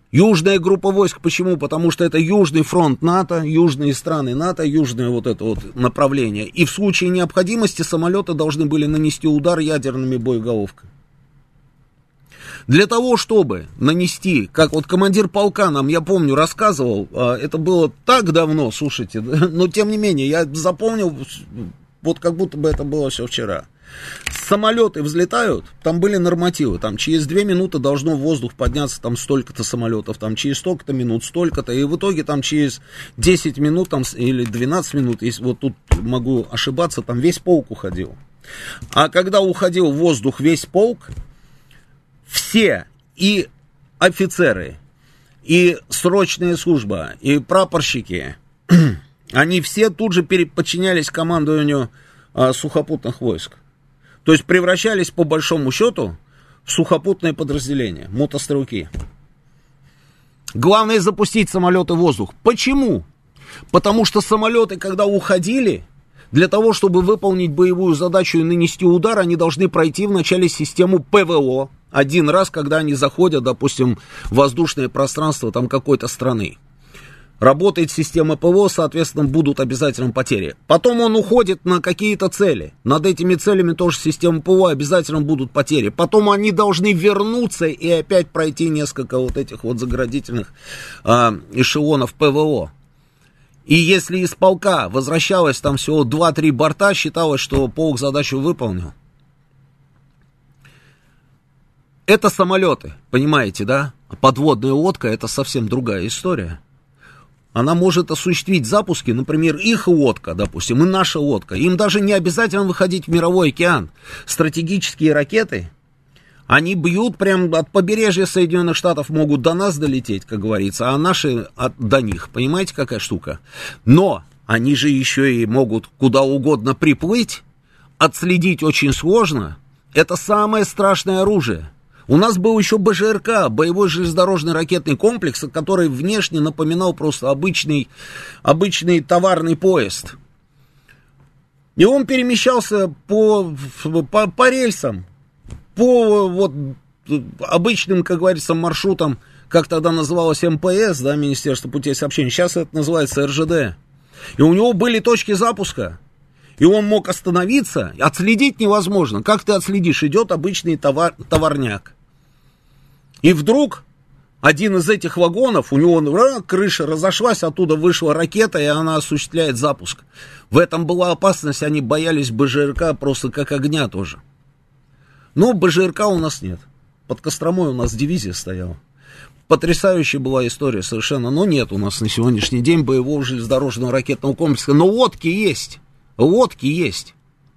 Южная группа войск, почему? Потому что это Южный фронт НАТО, южные страны НАТО, южное вот это вот направление. И в случае необходимости самолеты должны были нанести удар ядерными боеголовками. Для того, чтобы нанести, как вот командир полка нам, я помню, рассказывал, это было так давно, слушайте, но тем не менее, я запомнил, вот как будто бы это было все вчера. Самолеты взлетают, там были нормативы, там через две минуты должно в воздух подняться там столько-то самолетов, там через столько-то минут, столько-то, и в итоге там через десять минут там, или двенадцать минут, если вот тут могу ошибаться, там весь полк уходил. А когда уходил в воздух весь полк, все, и офицеры, и срочная служба, и прапорщики, они все тут же подчинялись командованию а, сухопутных войск. То есть превращались по большому счету в сухопутное подразделение, мотострелки. Главное запустить самолеты в воздух. Почему? Потому что самолеты, когда уходили, для того, чтобы выполнить боевую задачу и нанести удар, они должны пройти вначале систему ПВО. Один раз, когда они заходят, допустим, в воздушное пространство там какой-то страны. Работает система ПВО, соответственно, будут обязательно потери. Потом он уходит на какие-то цели. Над этими целями тоже система ПВО, обязательно будут потери. Потом они должны вернуться и опять пройти несколько вот этих вот заградительных э, эшелонов ПВО. И если из полка возвращалось там всего два-три борта, считалось, что полк задачу выполнил. Это самолеты, понимаете, да? Подводная лодка — это совсем другая история. Она может осуществить запуски, например, их лодка, допустим, и наша лодка. Им даже не обязательно выходить в мировой океан. Стратегические ракеты, они бьют прямо от побережья Соединенных Штатов, могут до нас долететь, как говорится, а наши от, до них. Понимаете, какая штука? Но они же еще и могут куда угодно приплыть, отследить очень сложно. Это самое страшное оружие. У нас был еще БЖРК, боевой железнодорожный ракетный комплекс, который внешне напоминал просто обычный, обычный товарный поезд. И он перемещался по, по, по рельсам, по вот, обычным, как говорится, маршрутам, как тогда называлось МПС, да, Министерство путей сообщения, сейчас это называется эр жэ дэ. И у него были точки запуска. И он мог остановиться, отследить невозможно. Как ты отследишь? Идет обычный товар, товарняк. И вдруг один из этих вагонов, у него ра, крыша разошлась, оттуда вышла ракета, и она осуществляет запуск. В этом была опасность, они боялись БЖРК просто как огня тоже. Но БЖРК у нас нет. Под Костромой у нас дивизия стояла. Потрясающая была история совершенно. Но нет у нас на сегодняшний день боевого железнодорожного ракетного комплекса. Но лодки есть. Лодки есть.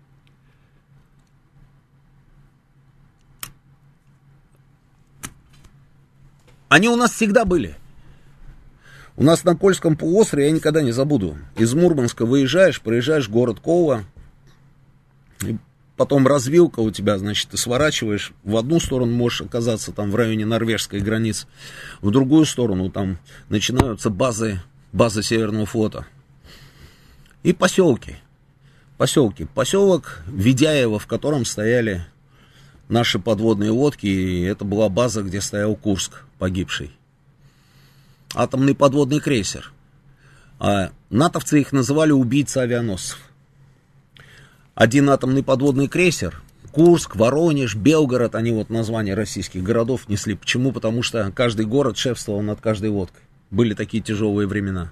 Они у нас всегда были. У нас на Кольском полуострове, я никогда не забуду, из Мурманска выезжаешь, проезжаешь город Кола, и потом развилка у тебя, значит, ты сворачиваешь, в одну сторону можешь оказаться там в районе норвежской границы, в другую сторону там начинаются базы, базы Северного флота. И поселки. Поселки. Поселок Ведяево, в котором стояли наши подводные лодки, и это была база, где стоял Курск, погибший. Атомный подводный крейсер. А натовцы их называли убийцы авианосцев. Один атомный подводный крейсер, Курск, Воронеж, Белгород, они вот названия российских городов несли. Почему? Потому что каждый город шефствовал над каждой лодкой. Были такие тяжелые времена.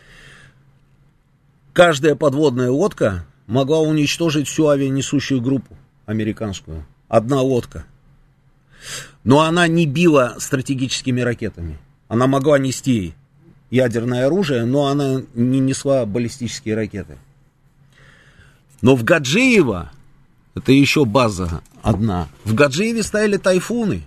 Каждая подводная лодка могла уничтожить всю авианесущую группу американскую. Одна лодка. Но она не била стратегическими ракетами. Она могла нести ядерное оружие, но она не несла баллистические ракеты. Но в Гаджиево, это еще база одна, в Гаджиеве стояли тайфуны.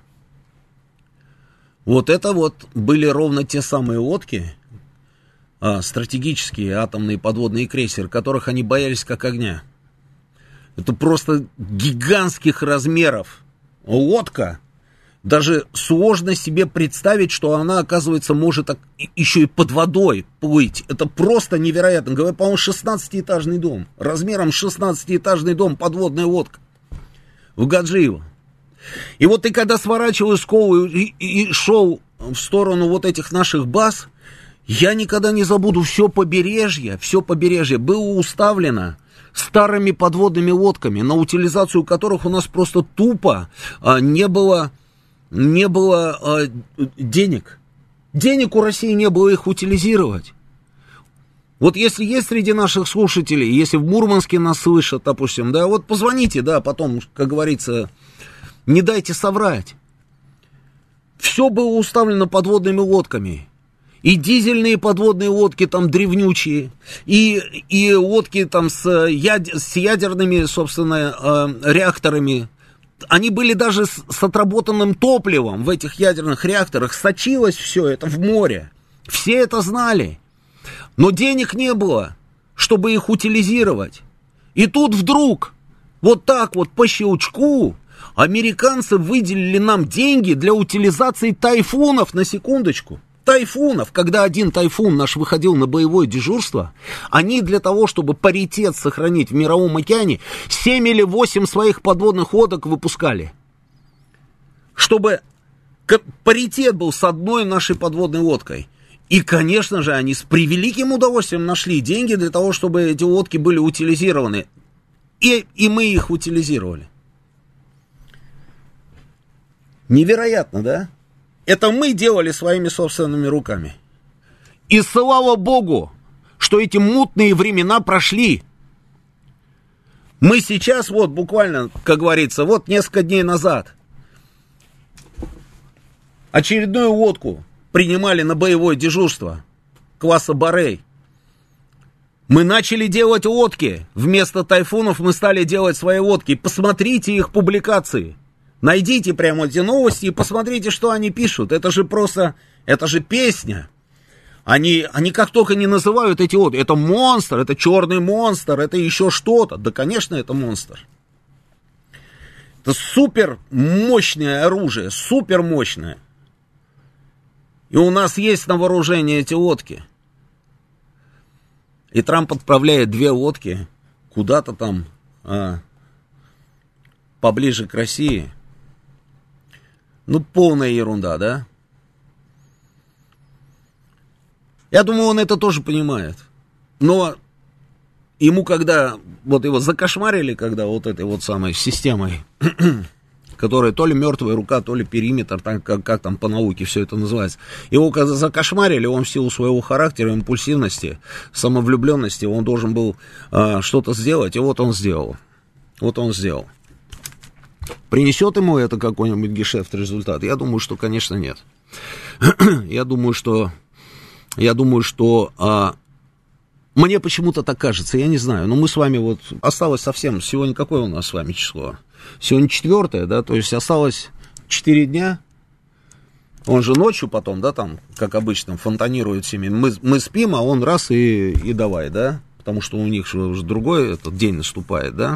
Вот это вот были ровно те самые лодки, а, стратегические атомные подводные крейсеры, которых они боялись как огня. Это просто гигантских размеров лодка. Даже сложно себе представить, что она, оказывается, может еще и под водой плыть. Это просто невероятно. Говорят, по-моему, шестнадцатиэтажный дом. Размером шестнадцатиэтажный дом, подводная лодка. В Гаджиево. И вот ты когда сворачивал из Колы и, и, и шел в сторону вот этих наших баз, я никогда не забуду, все побережье, все побережье было уставлено старыми подводными лодками, на утилизацию которых у нас просто тупо а, не было, не было а, денег. Денег у России не было их утилизировать. Вот если есть среди наших слушателей, если в Мурманске нас слышат, допустим, да, вот позвоните, да, потом, как говорится, не дайте соврать. Все было уставлено подводными лодками. И дизельные подводные лодки там древнючие, и, и лодки там с, яд, с ядерными, собственно, э, реакторами. Они были даже с, с отработанным топливом в этих ядерных реакторах. Сочилось все это в море. Все это знали. Но денег не было, чтобы их утилизировать. И тут вдруг, вот так вот по щелчку, американцы выделили нам деньги для утилизации тайфунов, на секундочку. Тайфунов, когда один тайфун наш выходил на боевое дежурство, они для того, чтобы паритет сохранить в мировом океане, семь или восемь своих подводных лодок выпускали. Чтобы паритет был с одной нашей подводной лодкой. И, конечно же, они с превеликим удовольствием нашли деньги для того, чтобы эти лодки были утилизированы. И, и мы их утилизировали. Невероятно, да? Это мы делали своими собственными руками. И слава Богу, что эти мутные времена прошли. Мы сейчас, вот буквально, как говорится, вот несколько дней назад очередную лодку принимали на боевое дежурство класса Борей. Мы начали делать лодки. Вместо тайфунов мы стали делать свои лодки. Посмотрите их публикации. Найдите прямо эти новости и посмотрите, что они пишут. Это же просто, это же песня. Они, они как только не называют эти лодки. Это монстр, это черный монстр, это еще что-то. Да, конечно, это монстр. Это супер мощное оружие, супер мощное. И у нас есть на вооружении эти лодки. И Трамп отправляет две лодки куда-то там а, поближе к России. Ну, полная ерунда, да? Я думаю, он это тоже понимает. Но ему, когда вот его закошмарили, когда вот этой вот самой системой, которая то ли мертвая рука, то ли периметр, так, как, как там по науке все это называется. Его когда закошмарили, он в силу своего характера, импульсивности, самовлюбленности, он должен был э, что-то сделать, и вот он сделал. Вот он сделал. Принесет ему это какой-нибудь гешефт результат? Я думаю, что, конечно, нет. Я думаю, что... Я думаю, что... А, мне почему-то так кажется, я не знаю. Но мы с вами вот... Осталось совсем... Сегодня какое у нас с вами число? Сегодня четвертое, да? То есть осталось четыре дня. Он же ночью потом, да, там, как обычно, фонтанирует всеми. Мы, мы спим, а он раз и, и давай, да? Потому что у них же уже другой этот день наступает, да?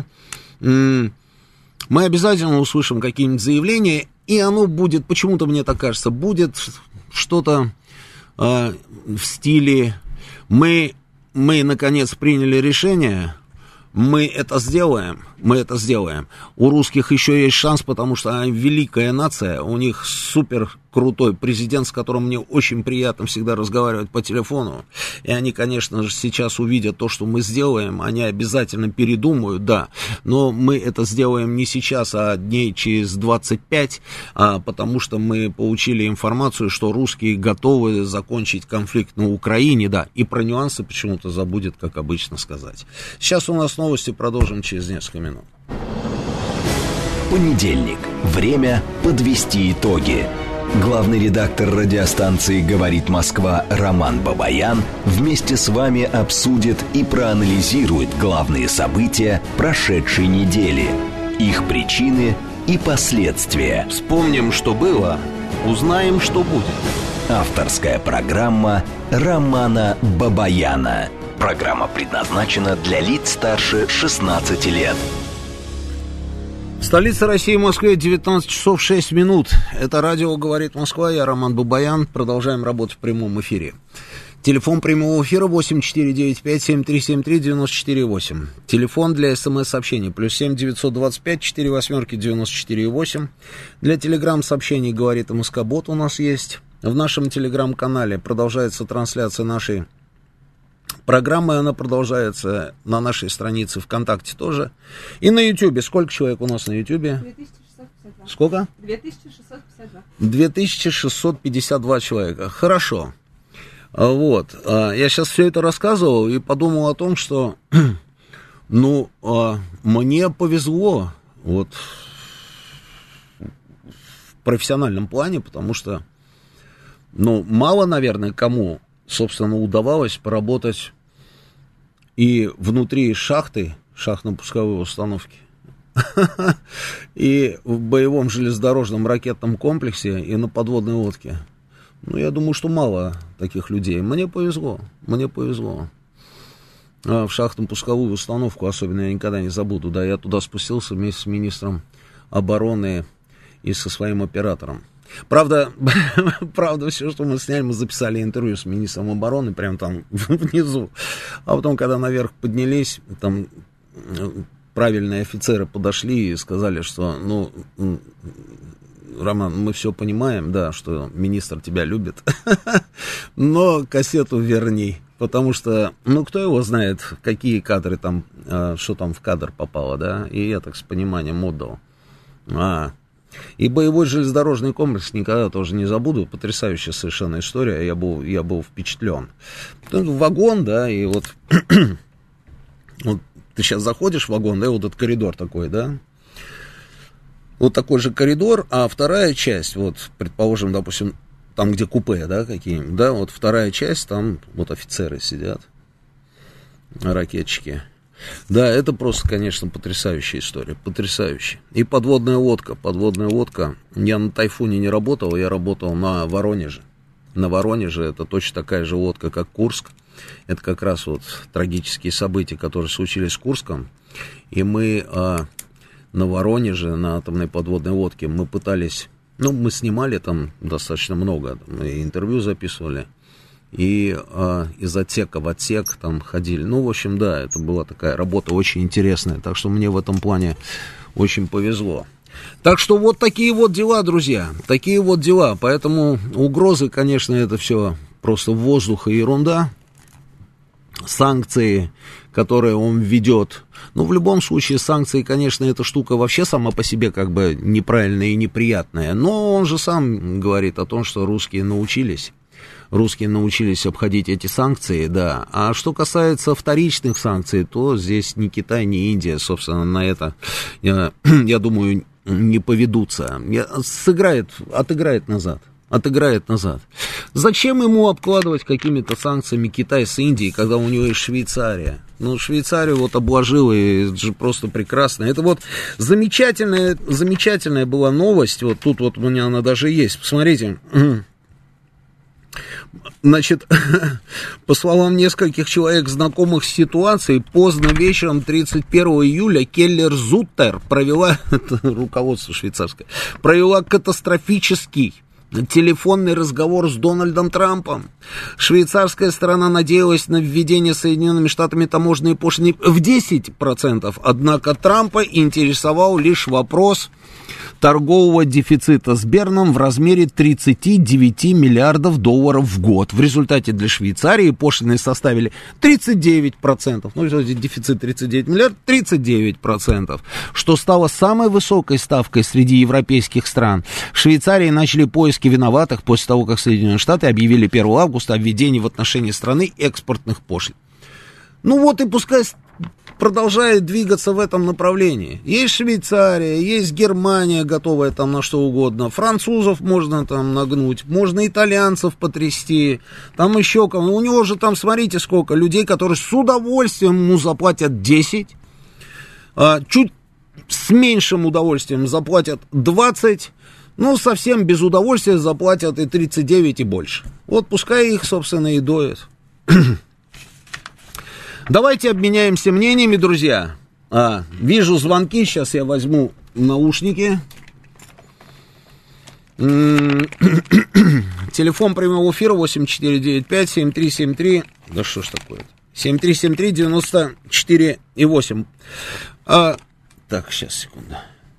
Мы обязательно услышим какие-нибудь заявления, и оно будет, почему-то мне так кажется, будет что-то э, в стиле мы, мы, наконец, приняли решение, мы это сделаем, мы это сделаем. У русских еще есть шанс, потому что они великая нация, у них супер крутой президент, с которым мне очень приятно всегда разговаривать по телефону. И они, конечно же, сейчас увидят то, что мы сделаем, они обязательно передумают, да. Но мы это сделаем не сейчас, а дней через двадцать пять, а, потому что мы получили информацию, что русские готовы закончить конфликт на Украине, да. И про нюансы почему-то забудет, как обычно, сказать. Сейчас у нас новости, продолжим через несколько минут. Понедельник. Время подвести итоги. Главный редактор радиостанции «Говорит Москва» Роман Бабаян вместе с вами обсудит и проанализирует главные события прошедшей недели, их причины и последствия. Вспомним, что было, узнаем, что будет. Авторская программа Романа Бабаяна. Программа предназначена для лиц старше шестнадцати лет. Столица России, Москве, девятнадцать часов шесть минут. Это радио «Говорит Москва», я Роман Бабаян. Продолжаем работать в прямом эфире. Телефон прямого эфира восемь четыре девять пять семь три семь три девять четыре восемь. Телефон для смс-сообщений плюс семь девятьсот двадцать пять четыре восьмерки девяносто четыре восемь. Для телеграм-сообщений говорит МСК-бот у нас есть. В нашем телеграм-канале продолжается трансляция нашей программы. Она продолжается на нашей странице ВКонтакте тоже. И на Ютьюбе. Сколько человек у нас на Ютьюбе? две тысячи шестьсот пятьдесят два. Сколько? две тысячи шестьсот пятьдесят два. две тысячи шестьсот пятьдесят два человека. Хорошо. Вот, я сейчас все это рассказывал и подумал о том, что, ну, мне повезло, вот, в профессиональном плане, потому что, ну, мало, наверное, кому, собственно, удавалось поработать и внутри шахты, шахтно-пусковой установки, и в боевом железнодорожном ракетном комплексе, и на подводной лодке. Ну, я думаю, что мало таких людей. Мне повезло, мне повезло. А в шахтно-пусковую установку особенно я никогда не забуду. Да, я туда спустился вместе с министром обороны и со своим оператором. Правда, правда, все, что мы сняли, мы записали интервью с министром обороны прямо там внизу. А потом, когда наверх поднялись, там правильные офицеры подошли и сказали, что, ну... Роман, мы все понимаем, да, что министр тебя любит, но кассету верни, потому что, ну, кто его знает, какие кадры там, э, что там в кадр попало, да, и я так с пониманием отдал. А, и боевой железнодорожный комплекс никогда тоже не забуду, потрясающая совершенно история, я был, я был впечатлен. Вагон, да, и вот, вот ты сейчас заходишь в вагон, да, и вот этот коридор такой, да, вот такой же коридор, а вторая часть, вот, предположим, допустим, там, где купе, да, какие-нибудь, да, вот вторая часть, там вот офицеры сидят, ракетчики. Да, это просто, конечно, потрясающая история, потрясающая. И подводная лодка, подводная лодка. Я на Тайфуне не работал, я работал на Воронеже. На Воронеже это точно такая же лодка, как Курск. Это как раз вот трагические события, которые случились с Курском. И мы... на Воронеже, на атомной подводной лодке, мы пытались, ну, мы снимали там достаточно много, мы интервью записывали, и а, из отсека в отсек там ходили. Ну, в общем, да, это была такая работа очень интересная, так что мне в этом плане очень повезло. Так что вот такие вот дела, друзья, такие вот дела, поэтому угрозы, конечно, это все просто воздух и ерунда. Санкции, которые он введет. Ну, в любом случае, санкции, конечно, эта штука вообще сама по себе как бы неправильная и неприятная. Но он же сам говорит о том, что русские научились. Русские научились обходить эти санкции, да. А что касается вторичных санкций, то здесь ни Китай, ни Индия, собственно, на это, я, я думаю, не поведутся. Я, сыграет, отыграет назад. Отыграет назад. Зачем ему обкладывать какими-то санкциями Китай с Индией, когда у него есть Швейцария? Ну, Швейцарию вот обложила, и это же просто прекрасно. Это вот замечательная, замечательная была новость, вот тут вот у меня она даже есть, посмотрите. Значит, по словам нескольких человек, знакомых с ситуацией, поздно вечером тридцать первого июля Келлер Зуттер провела, это руководство швейцарское, провела катастрофический телефонный разговор с Дональдом Трампом. Швейцарская сторона надеялась на введение Соединенными Штатами таможенной пошлины в десять процентов, однако Трампа интересовал лишь вопрос торгового дефицита с Берном в размере тридцать девять миллиардов долларов в год. В результате для Швейцарии пошлины составили тридцать девять процентов. Ну, дефицит тридцать девять миллиардов, тридцать девять процентов, что стало самой высокой ставкой среди европейских стран. В Швейцарии начали поиски виноватых после того, как Соединенные Штаты объявили первого августа о введении в отношении страны экспортных пошлин. Ну вот и пускай продолжает двигаться в этом направлении. Есть Швейцария, есть Германия, готовая там на что угодно. Французов можно там нагнуть, можно итальянцев потрясти, там еще кого. У него же там, смотрите, сколько людей, которые с удовольствием ему заплатят десять, а чуть с меньшим удовольствием заплатят двадцать, ну, совсем без удовольствия заплатят и тридцать девять и больше. Вот пускай их, собственно, и доят. Давайте обменяемся мнениями, друзья. А, вижу звонки, сейчас я возьму наушники. Телефон прямого эфира восемь четыре девять пять семь три семь три. Да что ж такое-то? семь три семь три девяносто четыре и восемь. А, так, сейчас, секунду.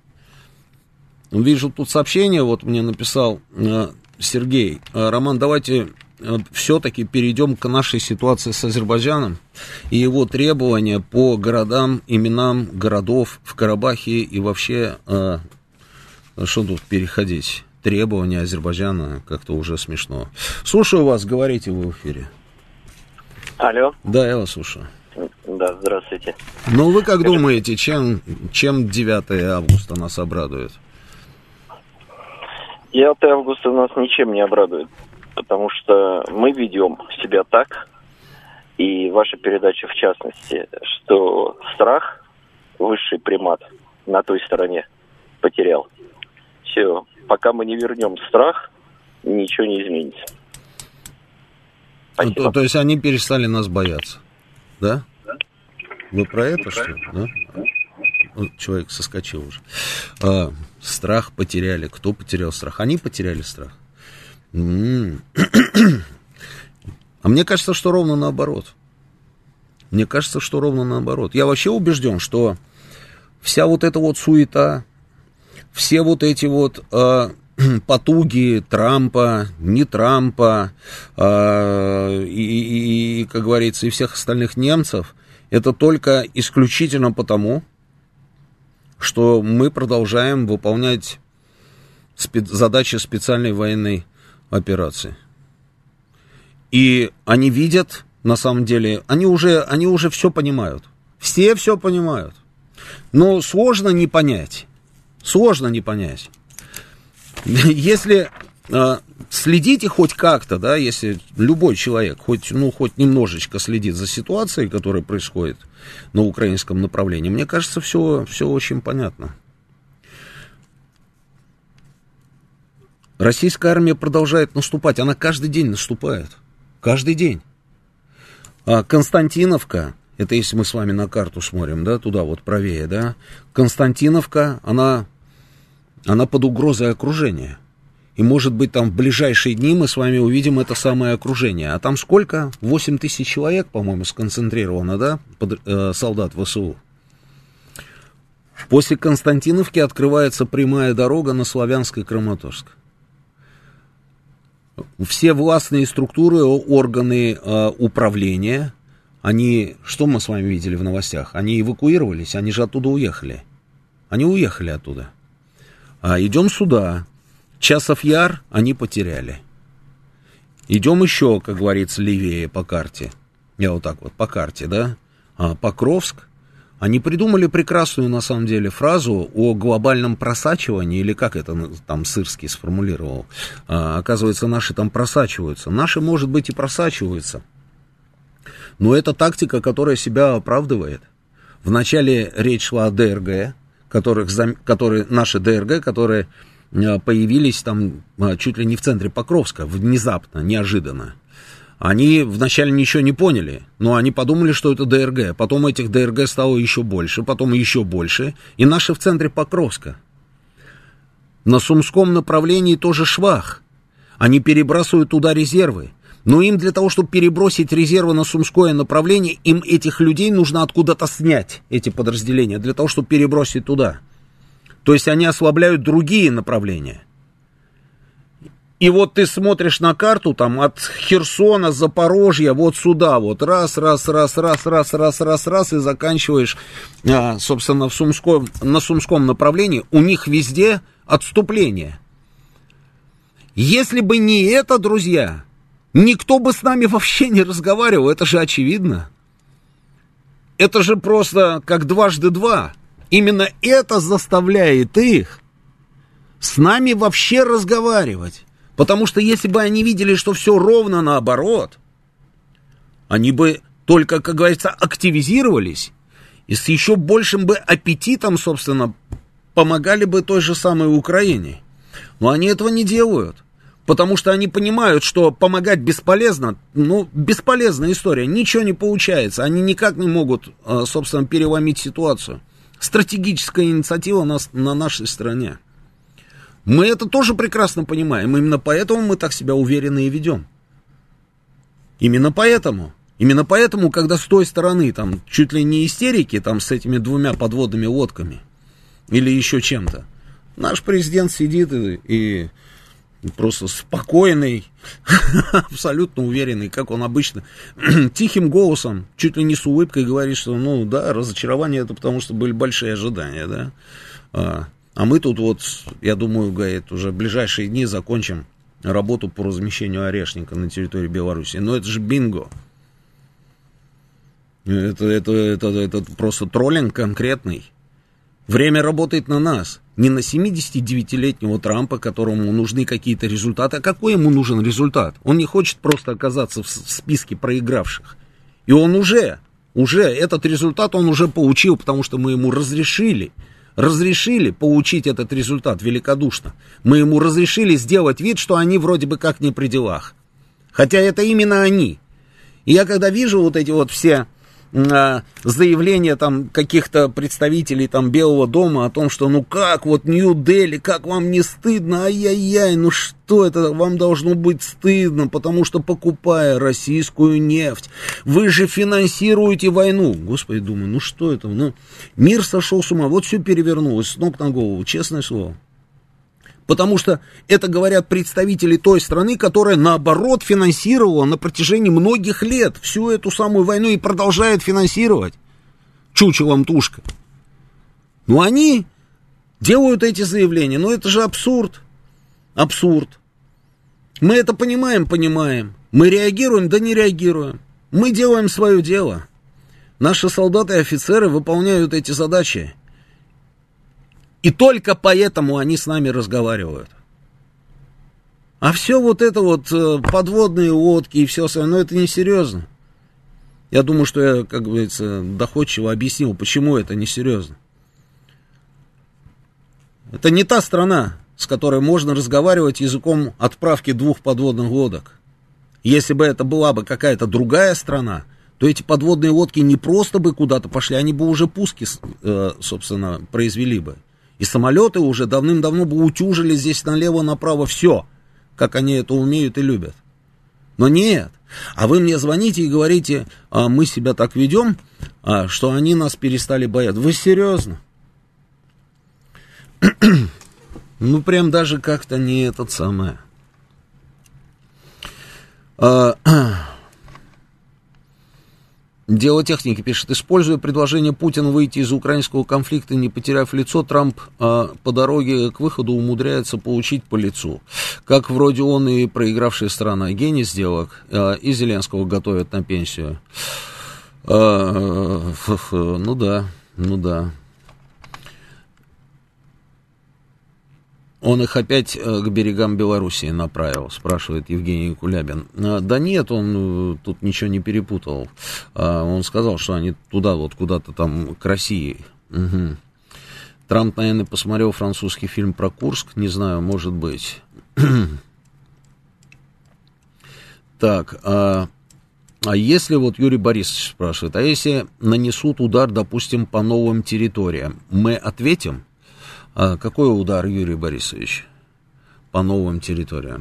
Вижу тут сообщение, вот мне написал э, Сергей. Роман, давайте э, все-таки перейдем к нашей ситуации с Азербайджаном и его требования по городам, именам городов в Карабахе и вообще, э, что тут переходить? Требования Азербайджана, как-то уже смешно. Слушаю вас, говорите вы в эфире. Алло. Да, я вас слушаю. Да, здравствуйте. Ну, вы как думаете, чем, чем девятое августа нас обрадует? девятое августа нас ничем не обрадует, потому что мы ведем себя так, и ваша передача в частности, что страх, высший примат, на той стороне потерял. Все, пока мы не вернем страх, ничего не изменится. Ну, то, то есть они перестали нас бояться, да? Да. Вы про это, что ли? Да? Вот человек соскочил уже. А, страх потеряли. Кто потерял страх? Они потеряли страх. М-м-м. А мне кажется, что ровно наоборот. Мне кажется, что ровно наоборот. Я вообще убежден, что вся вот эта вот суета, все вот эти вот э, потуги Трампа, не Трампа, э, и, и, и, как говорится, и всех остальных немцев, это только исключительно потому, что мы продолжаем выполнять спе- задачи специальной военной операции. И они видят, на самом деле, они уже, они уже все понимают. Все все понимают. Но сложно не понять. Сложно не понять. Если э, следите хоть как-то, да, если любой человек хоть, ну, хоть немножечко следит за ситуацией, которая происходит на украинском направлении, мне кажется, все, все очень понятно. Российская армия продолжает наступать. Она каждый день наступает. Каждый день. А Константиновка, это если мы с вами на карту смотрим, да, туда вот правее, да, Константиновка, она, она под угрозой окружения. И, может быть, там в ближайшие дни мы с вами увидим это самое окружение. А там сколько? восемь тысяч человек, по-моему, сконцентрировано, да, под, э, солдат ВСУ. После Константиновки открывается прямая дорога на Славянск и Краматорск. Все властные структуры, органы э, управления, они, что мы с вами видели в новостях? Они эвакуировались, они же оттуда уехали. Они уехали оттуда. А идем сюда. Часов Яр они потеряли. Идем еще, как говорится, левее по карте. Я вот так вот, по карте, да? А, Покровск. Они придумали прекрасную, на самом деле, фразу о глобальном просачивании, или как это там Сырский сформулировал. А, оказывается, наши там просачиваются. Наши, может быть, и просачиваются. Но это тактика, которая себя оправдывает. Вначале речь шла о ДРГ, которых, которые, наши ДРГ, которые появились там чуть ли не в центре Покровска, внезапно, неожиданно. Они вначале ничего не поняли, но они подумали, что это ДРГ. Потом этих ДРГ стало еще больше, потом еще больше. И наши в центре Покровска. На Сумском направлении тоже швах. Они перебрасывают туда резервы. Но им для того, чтобы перебросить резервы на Сумское направление, им этих людей нужно откуда-то снять, эти подразделения, для того, чтобы перебросить туда. То есть они ослабляют другие направления. И вот ты смотришь на карту, там, от Херсона, Запорожья, вот сюда, вот, раз, раз, раз, раз, раз, раз, раз, раз, и заканчиваешь, а, собственно, в Сумском, на Сумском направлении, у них везде отступление. Если бы не это, друзья, никто бы с нами вообще не разговаривал, это же очевидно. Это же просто как дважды два. Именно это заставляет их с нами вообще разговаривать. Потому что если бы они видели, что все ровно наоборот, они бы только, как говорится, активизировались и с еще большим бы аппетитом, собственно, помогали бы той же самой Украине. Но они этого не делают. Потому что они понимают, что помогать бесполезно, ну, бесполезная история, ничего не получается. Они никак не могут, собственно, переломить ситуацию. Стратегическая инициатива на, на нашей стороне. Мы это тоже прекрасно понимаем. Именно поэтому мы так себя уверенно и ведем. Именно поэтому. Именно поэтому, когда с той стороны, там, чуть ли не истерики, там, с этими двумя подводными лодками, или еще чем-то, наш президент сидит и, и просто спокойный, абсолютно уверенный, как он обычно, тихим голосом, чуть ли не с улыбкой говорит, что, ну, да, разочарование это потому, что были большие ожидания, да. А, а мы тут вот, я думаю, говорит, уже в ближайшие дни закончим работу по размещению орешника на территории Беларуси. Но это же бинго. Это, это, это, это просто троллинг конкретный. Время работает на нас. Не на семидесятидевятилетнего Трампа, которому нужны какие-то результаты. А какой ему нужен результат? Он не хочет просто оказаться в списке проигравших. И он уже, уже этот результат он уже получил, потому что мы ему разрешили. Разрешили получить этот результат великодушно. Мы ему разрешили сделать вид, что они вроде бы как не при делах. Хотя это именно они. И я когда вижу вот эти вот все э, заявления там каких-то представителей там Белого дома о том, что ну как вот Нью-Дели, как вам не стыдно, ай-яй-яй, ну что это, вам должно быть стыдно, потому что покупая российскую нефть, вы же финансируете войну. Господи, думаю, ну что это, ну мир сошел с ума, вот все перевернулось с ног на голову, честное слово. Потому что это говорят представители той страны, которая, наоборот, финансировала на протяжении многих лет всю эту самую войну и продолжает финансировать. Чучелом тушка. Но они делают эти заявления. Ну, это же абсурд. Абсурд. Мы это понимаем, понимаем. Мы реагируем, да не реагируем. Мы делаем свое дело. Наши солдаты и офицеры выполняют эти задачи. И только поэтому они с нами разговаривают. А все вот это вот подводные лодки и все остальное, ну это несерьезно. Я думаю, что я, как говорится, доходчиво объяснил, почему это несерьезно. Это не та страна, с которой можно разговаривать языком отправки двух подводных лодок. Если бы это была бы какая-то другая страна, то эти подводные лодки не просто бы куда-то пошли, они бы уже пуски, собственно, произвели бы. И самолеты уже давным-давно бы утюжили здесь налево-направо все, как они это умеют и любят. Но нет. А вы мне звоните и говорите, а мы себя так ведем, а, что они нас перестали бояться. Вы серьезно? Ну, прям даже как-то не этот самое. А, Дело техники пишет, используя предложение Путина выйти из украинского конфликта, не потеряв лицо, Трамп э, по дороге к выходу умудряется получить по лицу. Как вроде он и проигравшая страна. Гений сделок. Э, и Зеленского готовят на пенсию. Э, ну да, ну да. Он их опять к берегам Белоруссии направил, спрашивает Евгений Кулябин. Да нет, он тут ничего не перепутал. Он сказал, что они туда вот куда-то там к России. Угу. Трамп, наверное, посмотрел французский фильм про Курск. Не знаю, может быть. Так, а, а если вот Юрий Борисович спрашивает, а если нанесут удар, допустим, по новым территориям, мы ответим? А какой удар, Юрий Борисович, по новым территориям?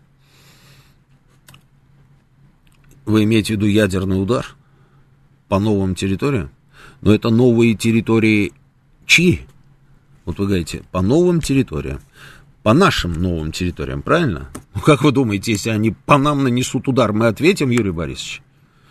Вы имеете в виду ядерный удар по новым территориям? Но это новые территории чьи? Вот вы говорите, по новым территориям. По нашим новым территориям, правильно? Ну, как вы думаете, если они по нам нанесут удар, мы ответим, Юрий Борисович?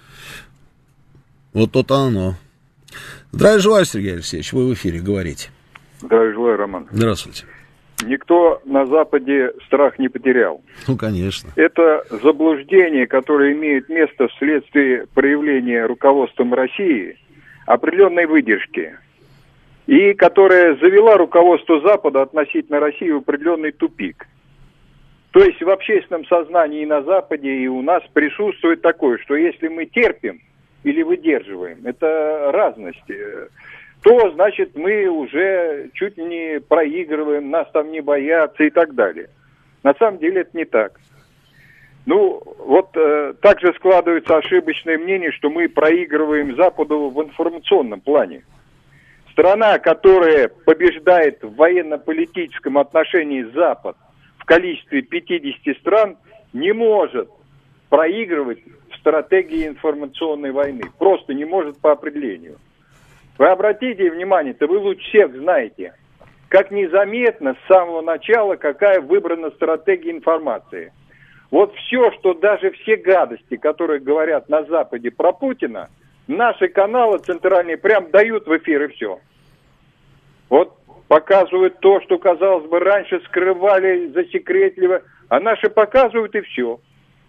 Вот то-то оно. Здравия желаю, Сергей Алексеевич, вы в эфире говорите. Здравия желаю, Роман. Здравствуйте. Никто на Западе страх не потерял. Ну, конечно. Это заблуждение, которое имеет место вследствие проявления руководством России определенной выдержки, и которая завела руководство Запада относительно России в определенный тупик. То есть в общественном сознании и на Западе, и у нас присутствует такое, что если мы терпим или выдерживаем, это разности, то, значит, мы уже чуть ли не проигрываем, нас там не боятся и так далее. На самом деле это не так. Ну, вот э, также складывается ошибочное мнение, что мы проигрываем Западу в информационном плане. С Страна, которая побеждает в военно-политическом отношении Запад в количестве пятидесяти стран, не может проигрывать в стратегии информационной войны. Просто не может по определению. Вы обратите внимание, то вы лучше всех знаете, как незаметно с самого начала, какая выбрана стратегия информации. Вот все, что даже все гадости, которые говорят на Западе про Путина, наши каналы центральные прям дают в эфир и все. Вот показывают то, что, казалось бы, раньше скрывали, засекретили, а наши показывают и все.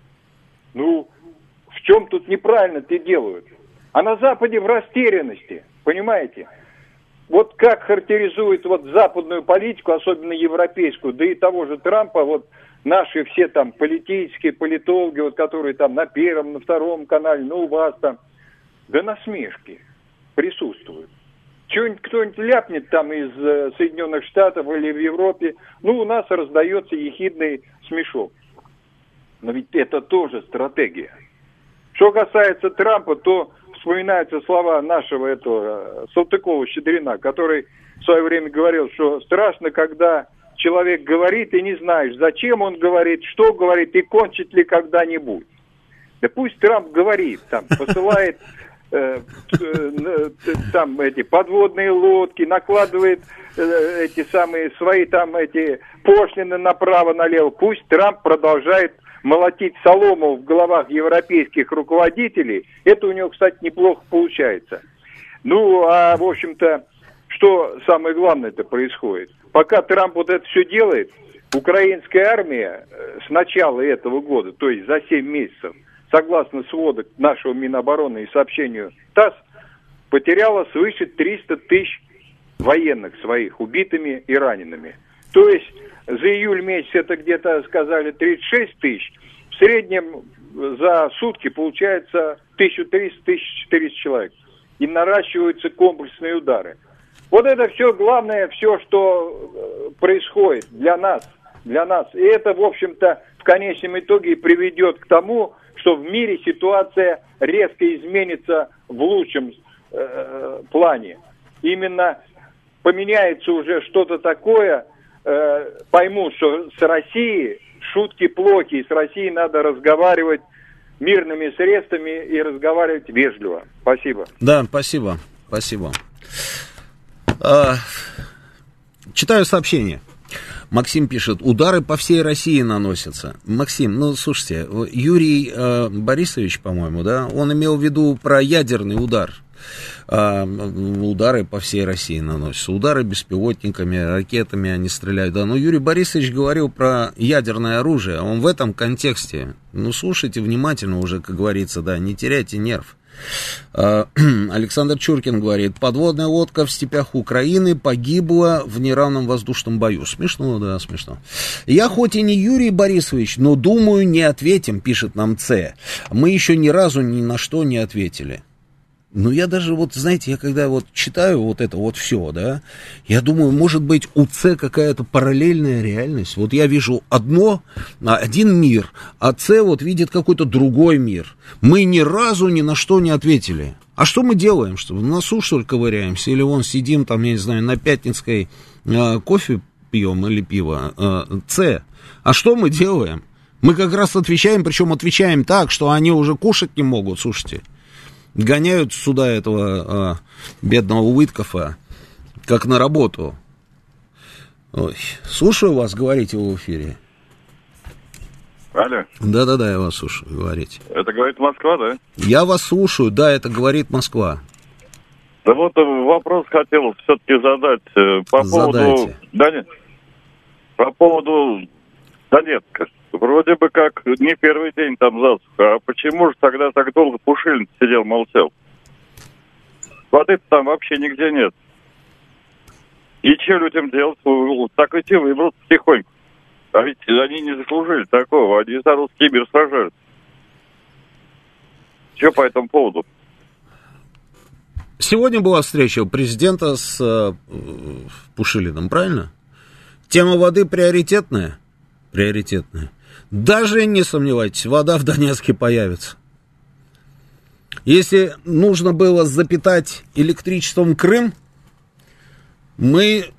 Ну, в чем тут неправильно-то делают? А на Западе в растерянности, понимаете? Вот как характеризует вот западную политику, особенно европейскую, да и того же Трампа, вот наши все там политические политологи, вот которые там на первом, на втором канале, ну у вас там, да насмешки присутствуют. Что-нибудь кто-нибудь ляпнет там из э, Соединенных Штатов или в Европе, ну у нас раздается ехидный смешок. Но ведь это тоже стратегия. Что касается Трампа, то вспоминаются слова нашего этого Салтыкова-Щедрина, который в свое время говорил, что страшно, когда человек говорит и не знаешь, зачем он говорит, что говорит и кончит ли когда-нибудь. Да пусть Трамп говорит, там, посылает э, э, там эти подводные лодки, накладывает э, эти самые свои там эти пошлины направо-налево. Пусть Трамп продолжает молотить солому в головах европейских руководителей. Это у него, кстати, неплохо получается. Ну, а, в общем-то, что самое главное-то происходит? Пока Трамп вот это все делает, украинская армия с начала этого года, то есть за семь месяцев, согласно сводок нашего Минобороны и сообщению ТАСС, потеряла свыше триста тысяч военных своих, убитыми и ранеными. То есть за июль месяц это где-то, сказали, тридцать шесть тысяч. В среднем за сутки получается тысяча триста - тысяча четыреста человек. И наращиваются комплексные удары. Вот это все главное, все, что происходит для нас. Для нас. И это, в общем-то, в конечном итоге приведет к тому, что в мире ситуация резко изменится в лучшем э, плане. Именно поменяется уже что-то такое, поймут, что с Россией шутки плохи, и с Россией надо разговаривать мирными средствами и разговаривать вежливо. Спасибо. Да, спасибо. Спасибо. А, читаю сообщение. Максим пишет, удары по всей России наносятся. Максим, ну, слушайте, Юрий э, Борисович, по-моему, да, он имел в виду про ядерный удар. А, удары по всей России наносятся. Удары беспилотниками, ракетами они стреляют. Да, но Юрий Борисович говорил про ядерное оружие. Он в этом контексте. Ну, слушайте внимательно уже, как говорится, да, не теряйте нерв. А, Александр Чуркин говорит, подводная лодка в степях Украины погибла в неравном воздушном бою. Смешно, да, смешно. Я хоть и не Юрий Борисович, но думаю, не ответим, пишет нам Ц. Мы еще ни разу ни на что не ответили. Ну, я даже, вот, знаете, я когда вот читаю вот это вот все, да, я думаю, может быть, у Ц какая-то параллельная реальность. Вот я вижу одно, один мир, а Ц вот видит какой-то другой мир. Мы ни разу ни на что не ответили. А что мы делаем? Что, в носу, что ли, ковыряемся? Или вон сидим там, я не знаю, на Пятницкой э, кофе пьем или пиво? Э, Ц. А что мы делаем? Мы как раз отвечаем, причем отвечаем так, что они уже кушать не могут, слушайте. Гоняют сюда этого а, бедного Уиткофа, как на работу. Ой, слушаю вас, говорите в эфире. Алло. Да-да-да, я вас слушаю, говорите. Это говорит Москва, да? Я вас слушаю, да, это говорит Москва. Да вот вопрос хотел все-таки задать по Задайте. поводу... Да нет, по поводу Донецка. Вроде бы как не первый день там засуха. А почему же тогда так долго Пушилин сидел, молчал? Воды там вообще нигде нет. И что людям делать? Так идти выбраться потихоньку. А ведь они не заслужили такого. Они за русский мир сражаются. Что по этому поводу? Сегодня была встреча президента с э, Пушилиным, правильно? Тема воды приоритетная? Приоритетная. Даже не сомневайтесь, вода в Донецке появится. Если нужно было запитать электричеством Крым, Мы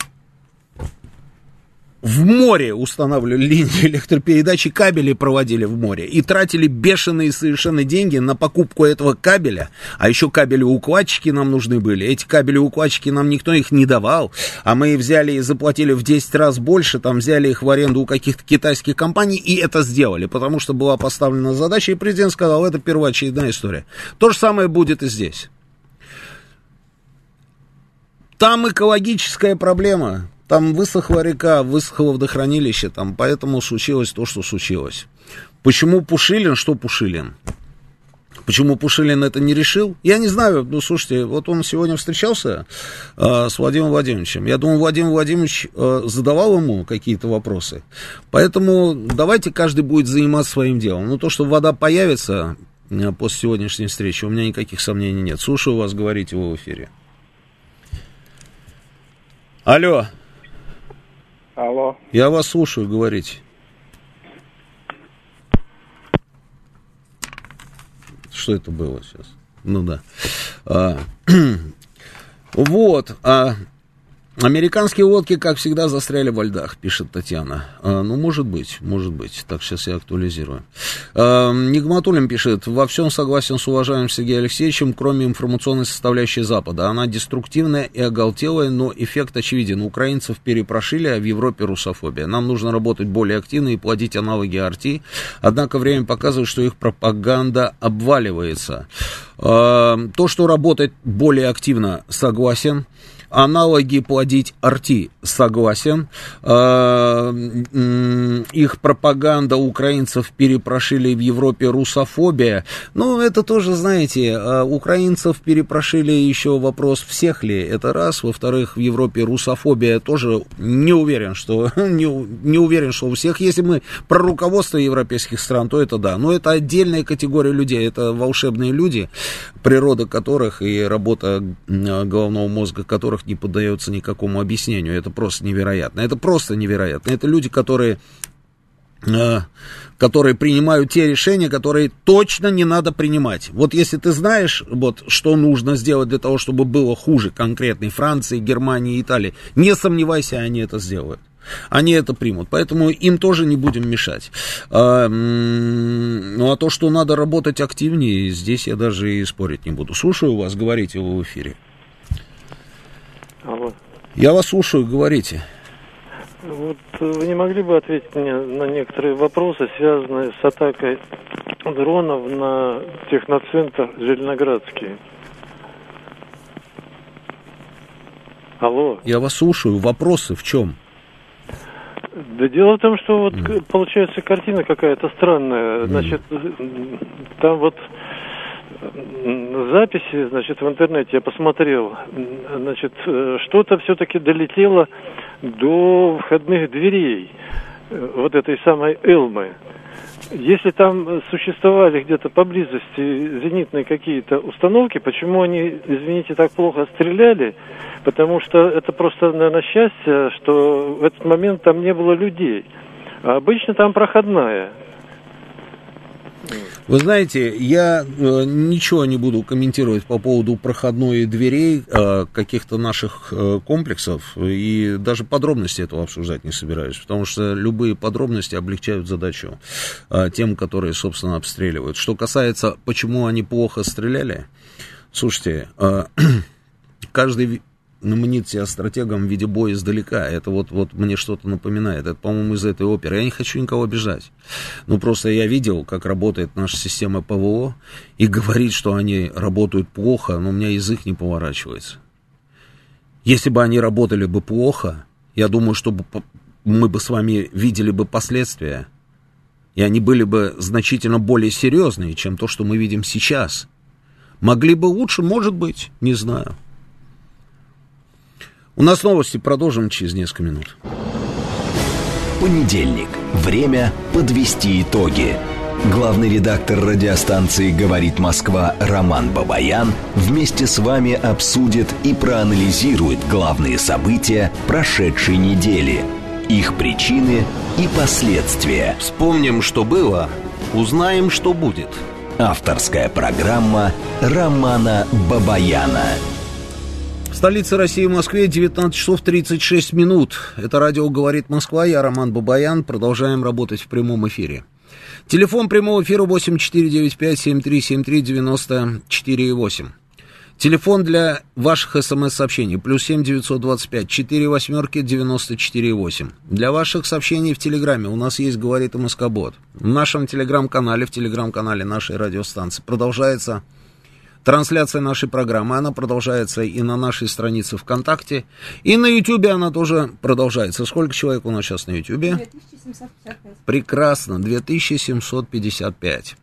в море устанавливали линии электропередачи, кабели проводили в море и тратили бешеные совершенно деньги на покупку этого кабеля, а еще кабели-укладчики нам нужны были, эти кабели-укладчики нам никто их не давал, а мы взяли и заплатили в десять раз больше, там взяли их в аренду у каких-то китайских компаний и это сделали, потому что была поставлена задача, и президент сказал, это первоочередная история. То же самое будет и здесь. Там экологическая проблема. Там высохла река, высохло водохранилище, там, поэтому случилось то, что случилось. Почему Пушилин, что Пушилин? Почему Пушилин это не решил? Я не знаю, ну, слушайте, вот он сегодня встречался э, с Владимиром Владимировичем. Я думаю, Владимир Владимирович э, задавал ему какие-то вопросы. Поэтому давайте каждый будет заниматься своим делом. Ну, то, что вода появится э, после сегодняшней встречи, у меня никаких сомнений нет. Слушаю вас, говорите вы в эфире. Алло. Алло. Я вас слушаю, говорите. Что это было сейчас? Ну да. А, вот. А, американские лодки, как всегда, застряли во льдах, пишет Татьяна. А, ну, может быть, может быть. Так, сейчас я актуализирую. А, Нигматуллин пишет, во всем согласен с уважаемым Сергеем Алексеевичем, кроме информационной составляющей Запада. Она деструктивная и оголтелая, но эффект очевиден. Украинцев перепрошили, а в Европе русофобия. Нам нужно работать более активно и плодить аналоги АРТИ. Однако время показывает, что их пропаганда обваливается. А, то, что работать более активно, согласен. Аналоги плодить АРТИ, согласен. Их пропаганда украинцев перепрошили в Европе русофобия. Ну, это тоже, знаете, украинцев перепрошили еще вопрос, всех ли это раз. Во-вторых, в Европе русофобия тоже не уверен, что не, не уверен, что у всех. Если мы про руководство европейских стран, то это да. Но это отдельная категория людей. Это волшебные люди, природа которых и работа головного мозга которых не поддается никакому объяснению. Это просто невероятно. Это просто невероятно. Это люди, которые, э, которые принимают те решения, которые точно не надо принимать. Вот если ты знаешь, вот, что нужно сделать для того, чтобы было хуже конкретной Франции, Германии, Италии, не сомневайся, они это сделают. Они это примут, поэтому им тоже не будем мешать. А, ну, а то, что надо работать активнее, здесь я даже и спорить не буду. Слушаю вас, говорите вы в эфире. Алло. Я вас слушаю, говорите. Вот вы не могли бы ответить мне на некоторые вопросы, связанные с атакой дронов на техноцентр Зеленоградский? Алло. Я вас слушаю. Вопросы в чем? Да дело в том, что вот mm. получается картина какая-то странная. Значит, mm. там вот записи, значит, в интернете я посмотрел, значит, что-то все-таки долетело до входных дверей вот этой самой Элмы. Если там существовали где-то поблизости зенитные какие-то установки, почему они, извините, так плохо стреляли? Потому что это просто, наверное, счастье, что в этот момент там не было людей. А обычно там проходная. Вы знаете, я э, ничего не буду комментировать по поводу проходной дверей э, каких-то наших э, комплексов, и даже подробности этого обсуждать не собираюсь, потому что любые подробности облегчают задачу э, тем, которые, собственно, обстреливают. Что касается, почему они плохо стреляли, слушайте, э, каждый знаменит себя стратегом в виде боя издалека. Это вот, вот мне что-то напоминает. Это, по-моему, из этой оперы. Я не хочу никого обижать. Ну, просто я видел, как работает наша система ПВО, и говорить, что они работают плохо, но у меня язык не поворачивается. Если бы они работали бы плохо, я думаю, что мы бы с вами видели бы последствия, и они были бы значительно более серьезные, чем то, что мы видим сейчас. Могли бы лучше, может быть, не знаю. У нас новости, продолжим через несколько минут. Понедельник. Время подвести итоги. Главный редактор радиостанции «Говорит Москва» Роман Бабаян вместе с вами обсудит и проанализирует главные события прошедшей недели, их причины и последствия. Вспомним, что было, узнаем, что будет. Авторская программа Романа Бабаяна. В столице России, в Москве, девятнадцать часов тридцать шесть минут. Это радио «Говорит Москва». Я Роман Бабаян. Продолжаем работать в прямом эфире. Телефон прямого эфира восемь четыре девять пять семь три семь три девяносто четыре восемь. Телефон для ваших смс-сообщений. Плюс семь девятьсот двадцать пять четыре восьмерки девяносто четыре восемь. Для ваших сообщений в Телеграме у нас есть «Говорит МСК-бот». В нашем Телеграм-канале, в Телеграм-канале нашей радиостанции продолжается трансляция нашей программы. Она продолжается и на нашей странице ВКонтакте. И на Ютубе она тоже продолжается. Сколько человек у нас сейчас на Ютубе? две тысячи семьсот пятьдесят пять. Прекрасно, две тысячи семьсот пятьдесят пять.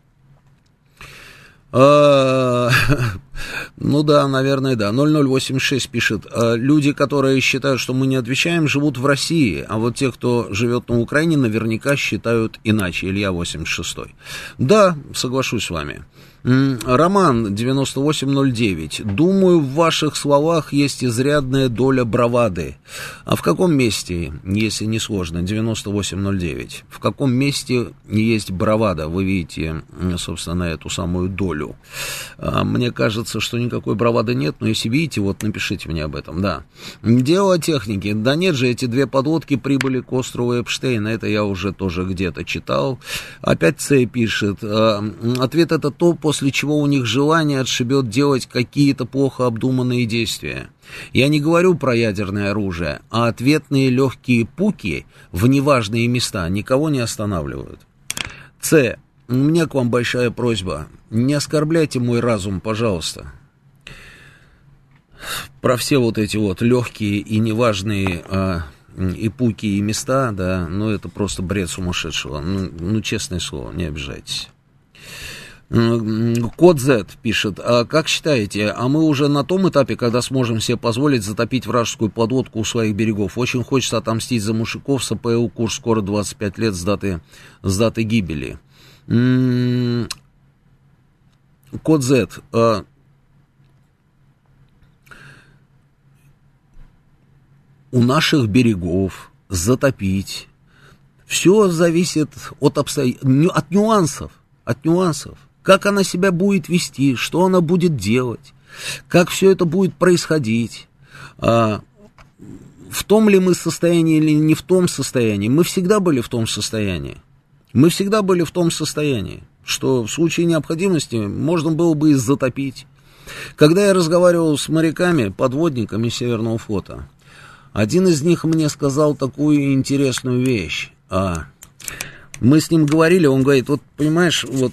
А, ну да, наверное, да. ноль ноль восемьдесят шесть пишет. А, люди, которые считают, что мы не отвечаем, живут в России. А вот те, кто живет на Украине, наверняка считают иначе. Илья восемьдесят шестой. Да, соглашусь с вами. Роман девяносто восемь ноль девять. Думаю, в ваших словах есть изрядная доля бравады. А в каком месте, если не сложно, девяносто восемь ноль девять? В каком месте есть бравада? Вы видите, собственно, эту самую долю. Мне кажется, что никакой бравады нет, но если видите, вот напишите мне об этом, да. Дело техники. Да нет же, эти две подлодки прибыли к острову Эпштейна. Это я уже тоже где-то читал. Опять Ц пишет. Ответ это то, после чего у них желание отшибет делать какие-то плохо обдуманные действия. Я не говорю про ядерное оружие, а ответные легкие пуки в неважные места никого не останавливают. Ц. У меня к вам большая просьба. Не оскорбляйте мой разум, пожалуйста. Про все вот эти вот легкие и неважные а, и пуки, и места, да, ну это просто бред сумасшедшего. Ну, ну честное слово, не обижайтесь. Код Z пишет, а как считаете, а мы уже на том этапе, когда сможем себе позволить затопить вражескую подлодку у своих берегов? Очень хочется отомстить за мужиков, с АПУ курс скоро двадцать пять лет с даты, с даты гибели. Код Z, а... у наших берегов затопить, все зависит от обстоятельств, от нюансов, от нюансов. Как она себя будет вести, что она будет делать, как все это будет происходить, а, в том ли мы состоянии или не в том состоянии. Мы всегда были в том состоянии. Мы всегда были в том состоянии, что в случае необходимости можно было бы и затопить. Когда я разговаривал с моряками, подводниками Северного флота, один из них мне сказал такую интересную вещь. А, мы с ним говорили, он говорит, вот понимаешь, вот,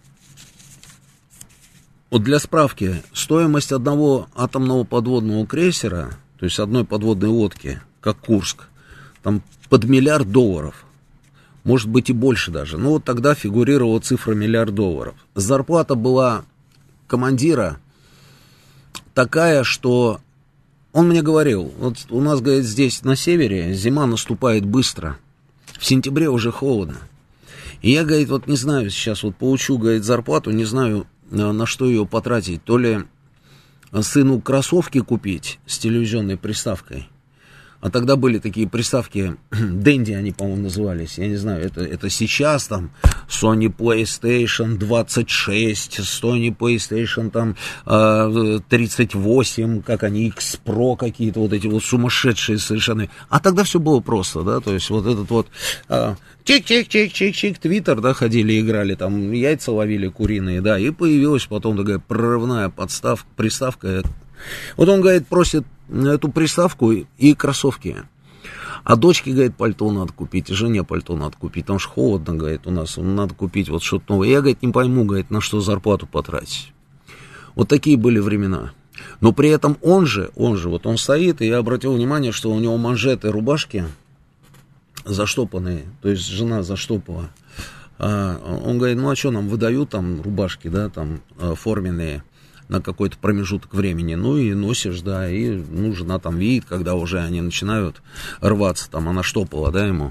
вот для справки, стоимость одного атомного подводного крейсера, то есть одной подводной лодки, как Курск, там под миллиард долларов, может быть и больше даже. Ну вот тогда фигурировала цифра миллиард долларов. Зарплата была командира такая, что он мне говорил, вот у нас, говорит, здесь на севере зима наступает быстро, в сентябре уже холодно. И я, говорит, вот не знаю, сейчас вот получу, говорит, зарплату, не знаю, на что ее потратить. То ли сыну кроссовки купить с телевизионной приставкой. А тогда были такие приставки, Дэнди они, по-моему, назывались. Я не знаю, это, это сейчас там Sony PlayStation двадцать шесть, Sony PlayStation там тридцать восемь, как они, X Pro какие-то, вот эти вот сумасшедшие совершенно. А тогда все было просто, да, то есть вот этот вот чик-чик-чик-чик-чик, Твиттер, да, ходили, играли, там яйца ловили куриные, да, и появилась потом такая прорывная подставка, приставка. Вот он, говорит, просит эту приставку и кроссовки. А дочке, говорит, пальто надо купить, и жене пальто надо купить, потому что холодно, говорит, у нас, надо купить вот что-то новое. Я, говорит, не пойму, говорит, на что зарплату потратить. Вот такие были времена. Но при этом он же, он же, вот он стоит, и я обратил внимание, что у него манжеты рубашки заштопанные, то есть жена заштопала. А он говорит, ну а что нам выдают там рубашки, да, там форменные, на какой-то промежуток времени, ну и носишь, да, и, ну, жена там видит, когда уже они начинают рваться, там, она штопала, да, ему.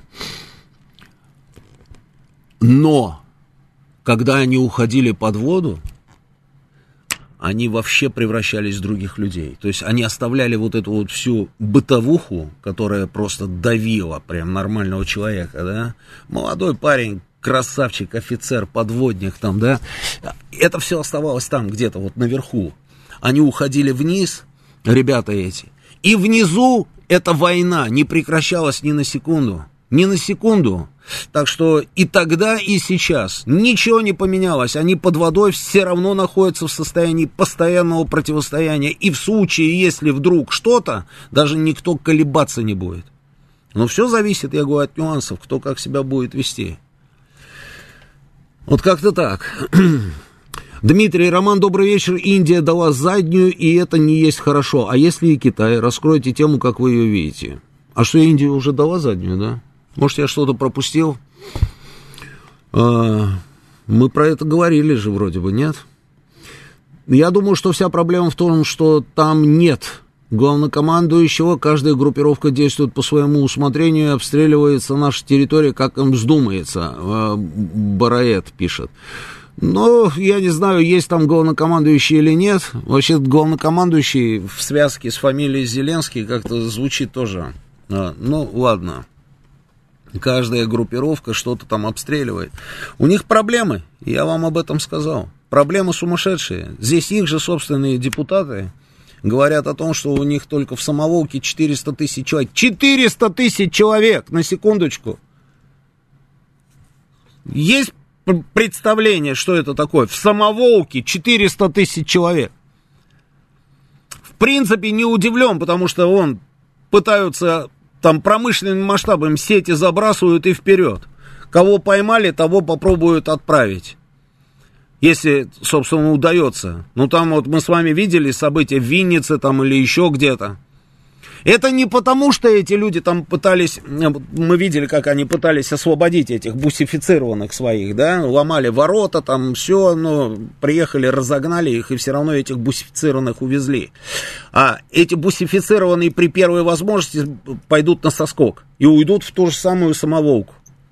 Но, когда они уходили под воду, они вообще превращались в других людей. То есть они оставляли вот эту вот всю бытовуху, которая просто давила прям нормального человека, да. Молодой парень, красавчик, офицер, подводник там, да, это все оставалось там где-то вот наверху. Они уходили вниз, ребята эти. И внизу эта война не прекращалась ни на секунду. Ни на секунду. Так что и тогда, и сейчас ничего не поменялось. Они под водой все равно находятся в состоянии постоянного противостояния. И в случае, если вдруг что-то, даже никто колебаться не будет. Но все зависит, я говорю, от нюансов, кто как себя будет вести. Вот как-то так. Дмитрий, Роман, добрый вечер. Индия дала заднюю, и это не есть хорошо. А если и Китай? Раскройте тему, как вы ее видите. А что, Индия уже дала заднюю, да? Может, я что-то пропустил? А, мы про это говорили же вроде бы, нет? Я думаю, что вся проблема в том, что там нет главнокомандующего. Каждая группировка действует по своему усмотрению и обстреливается наша территория, как им вздумается. А, Бараэт пишет. Но я не знаю, есть там главнокомандующий или нет. Вообще главнокомандующий в связке с фамилией Зеленский как-то звучит тоже. А, ну, ладно. Каждая группировка что-то там обстреливает. У них проблемы, я вам об этом сказал. Проблемы сумасшедшие. Здесь их же собственные депутаты говорят о том, что у них только в Самоволке четыреста тысяч человек. четыреста тысяч человек, на секундочку. Есть представление, что это такое? В Самоволке четыреста тысяч человек. В принципе, не удивлен, потому что он пытаются... Там промышленными масштабами сети забрасывают и вперед. Кого поймали, того попробуют отправить. Если, собственно, удается. Ну, там вот мы с вами видели события в Виннице там или еще где-то. Это не потому, что эти люди там пытались... Мы видели, как они пытались освободить этих бусифицированных своих, да? Ломали ворота, там все, но приехали, разогнали их, и все равно этих бусифицированных увезли. А эти бусифицированные при первой возможности пойдут на соскок и уйдут в ту же самую Самоволку.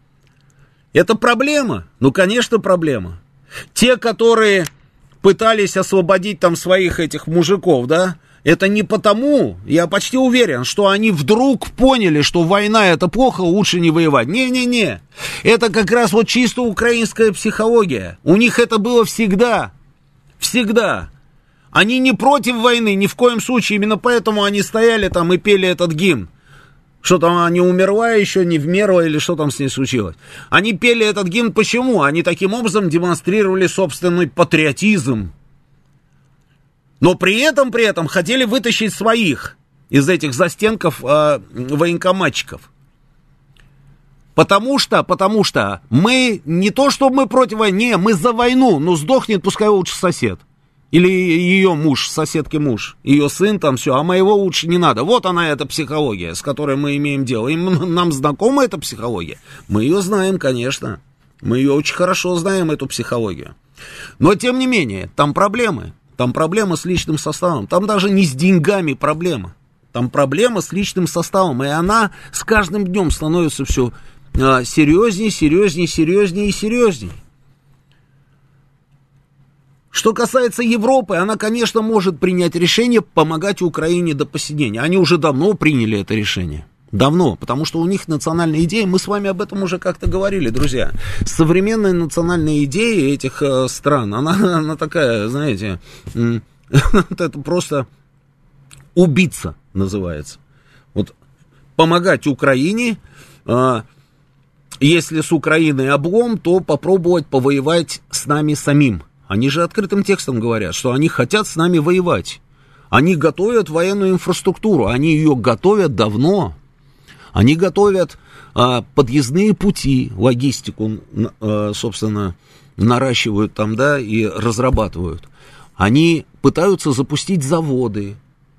Это проблема? Ну, конечно, проблема. Те, которые пытались освободить там своих этих мужиков, да? Это не потому, я почти уверен, что они вдруг поняли, что война это плохо, лучше не воевать. Не-не-не, это как раз вот чисто украинская психология. У них это было всегда, всегда. Они не против войны, ни в коем случае, именно поэтому они стояли там и пели этот гимн. Что там, она не умерла еще, не вмерла, или что там с ней случилось. Они пели этот гимн почему? Они таким образом демонстрировали собственный патриотизм. Но при этом, при этом хотели вытащить своих из этих застенков э, военкоматчиков. Потому что, потому что мы не то, что мы против войны, не, мы за войну, но сдохнет пускай лучше сосед. Или ее муж, соседки муж, ее сын там все, а моего лучше не надо. Вот она, эта психология, с которой мы имеем дело. И нам знакома эта психология. Мы ее знаем, конечно. Мы ее очень хорошо знаем, эту психологию. Но, тем не менее, там проблемы. Там проблема с личным составом. Там даже не с деньгами проблема. Там проблема с личным составом. И она с каждым днем становится все а, серьезнее, серьезнее, серьезнее и серьезнее. Что касается Европы, она, конечно, может принять решение помогать Украине до посинения. Они уже давно приняли это решение. Давно, потому что у них национальная идея, мы с вами об этом уже как-то говорили, друзья. Современная национальная идея этих э, стран, она, она такая, знаете, э, это просто убийца называется. Вот помогать Украине, э, если с Украиной облом, то попробовать повоевать с нами самим. Они же открытым текстом говорят, что они хотят с нами воевать. Они готовят военную инфраструктуру, они ее готовят давно. Они готовят а, подъездные пути, логистику, а, собственно, наращивают там, да, и разрабатывают. Они пытаются запустить заводы.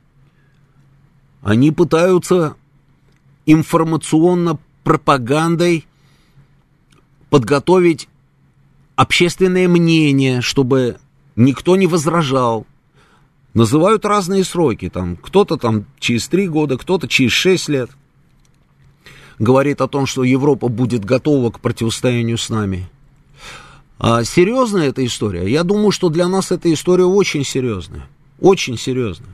Они пытаются информационно пропагандой подготовить общественное мнение, чтобы никто не возражал. Называют разные сроки. Там, кто-то там через три года, кто-то через шесть лет. Говорит о том, что Европа будет готова к противостоянию с нами. А серьезная эта история? Я думаю, что для нас эта история очень серьезная. Очень серьезная.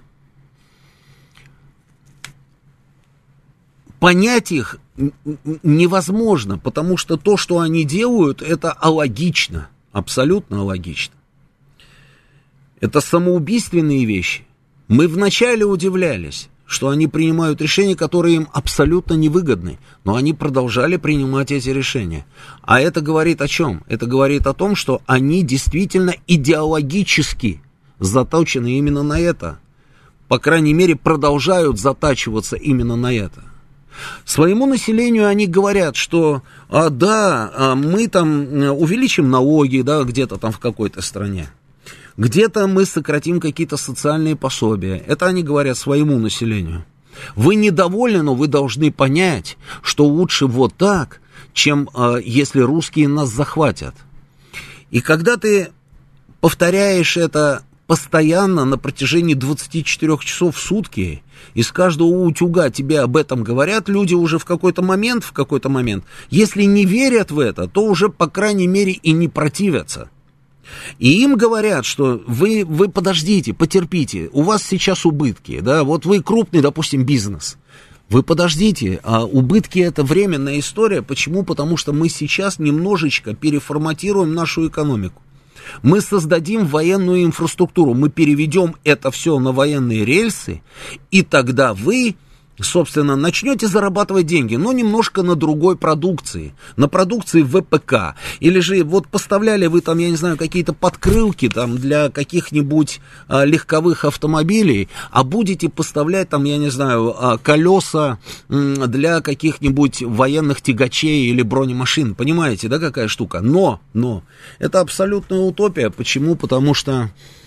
Понять их невозможно, потому что то, что они делают, это алогично. Абсолютно алогично. Это самоубийственные вещи. Мы вначале удивлялись, что они принимают решения, которые им абсолютно невыгодны, но они продолжали принимать эти решения. А это говорит о чем? Это говорит о том, что они действительно идеологически заточены именно на это. По крайней мере, продолжают затачиваться именно на это. Своему населению они говорят, что а, да, а, мы там увеличим налоги, да, где-то там в какой-то стране. Где-то мы сократим какие-то социальные пособия. Это они говорят своему населению. Вы недовольны, но вы должны понять, что лучше вот так, чем э, если русские нас захватят. И когда ты повторяешь это постоянно на протяжении двадцати четырёх часов в сутки, из каждого утюга тебе об этом говорят, люди уже в какой-то момент, в какой-то момент, если не верят в это, то уже, по крайней мере, и не противятся. И им говорят, что вы, вы подождите, потерпите, у вас сейчас убытки, да, вот вы крупный, допустим, бизнес, вы подождите, а убытки это временная история, почему? Потому что мы сейчас немножечко переформатируем нашу экономику, мы создадим военную инфраструктуру, мы переведем это все на военные рельсы, и тогда вы... собственно, начнете зарабатывать деньги, но немножко на другой продукции, на продукции ВПК, или же вот поставляли вы там, я не знаю, какие-то подкрылки там для каких-нибудь а, легковых автомобилей, а будете поставлять там, я не знаю, а, колеса м, для каких-нибудь военных тягачей или бронемашин, понимаете, да, какая штука? Но, но, это абсолютная утопия, почему? Потому что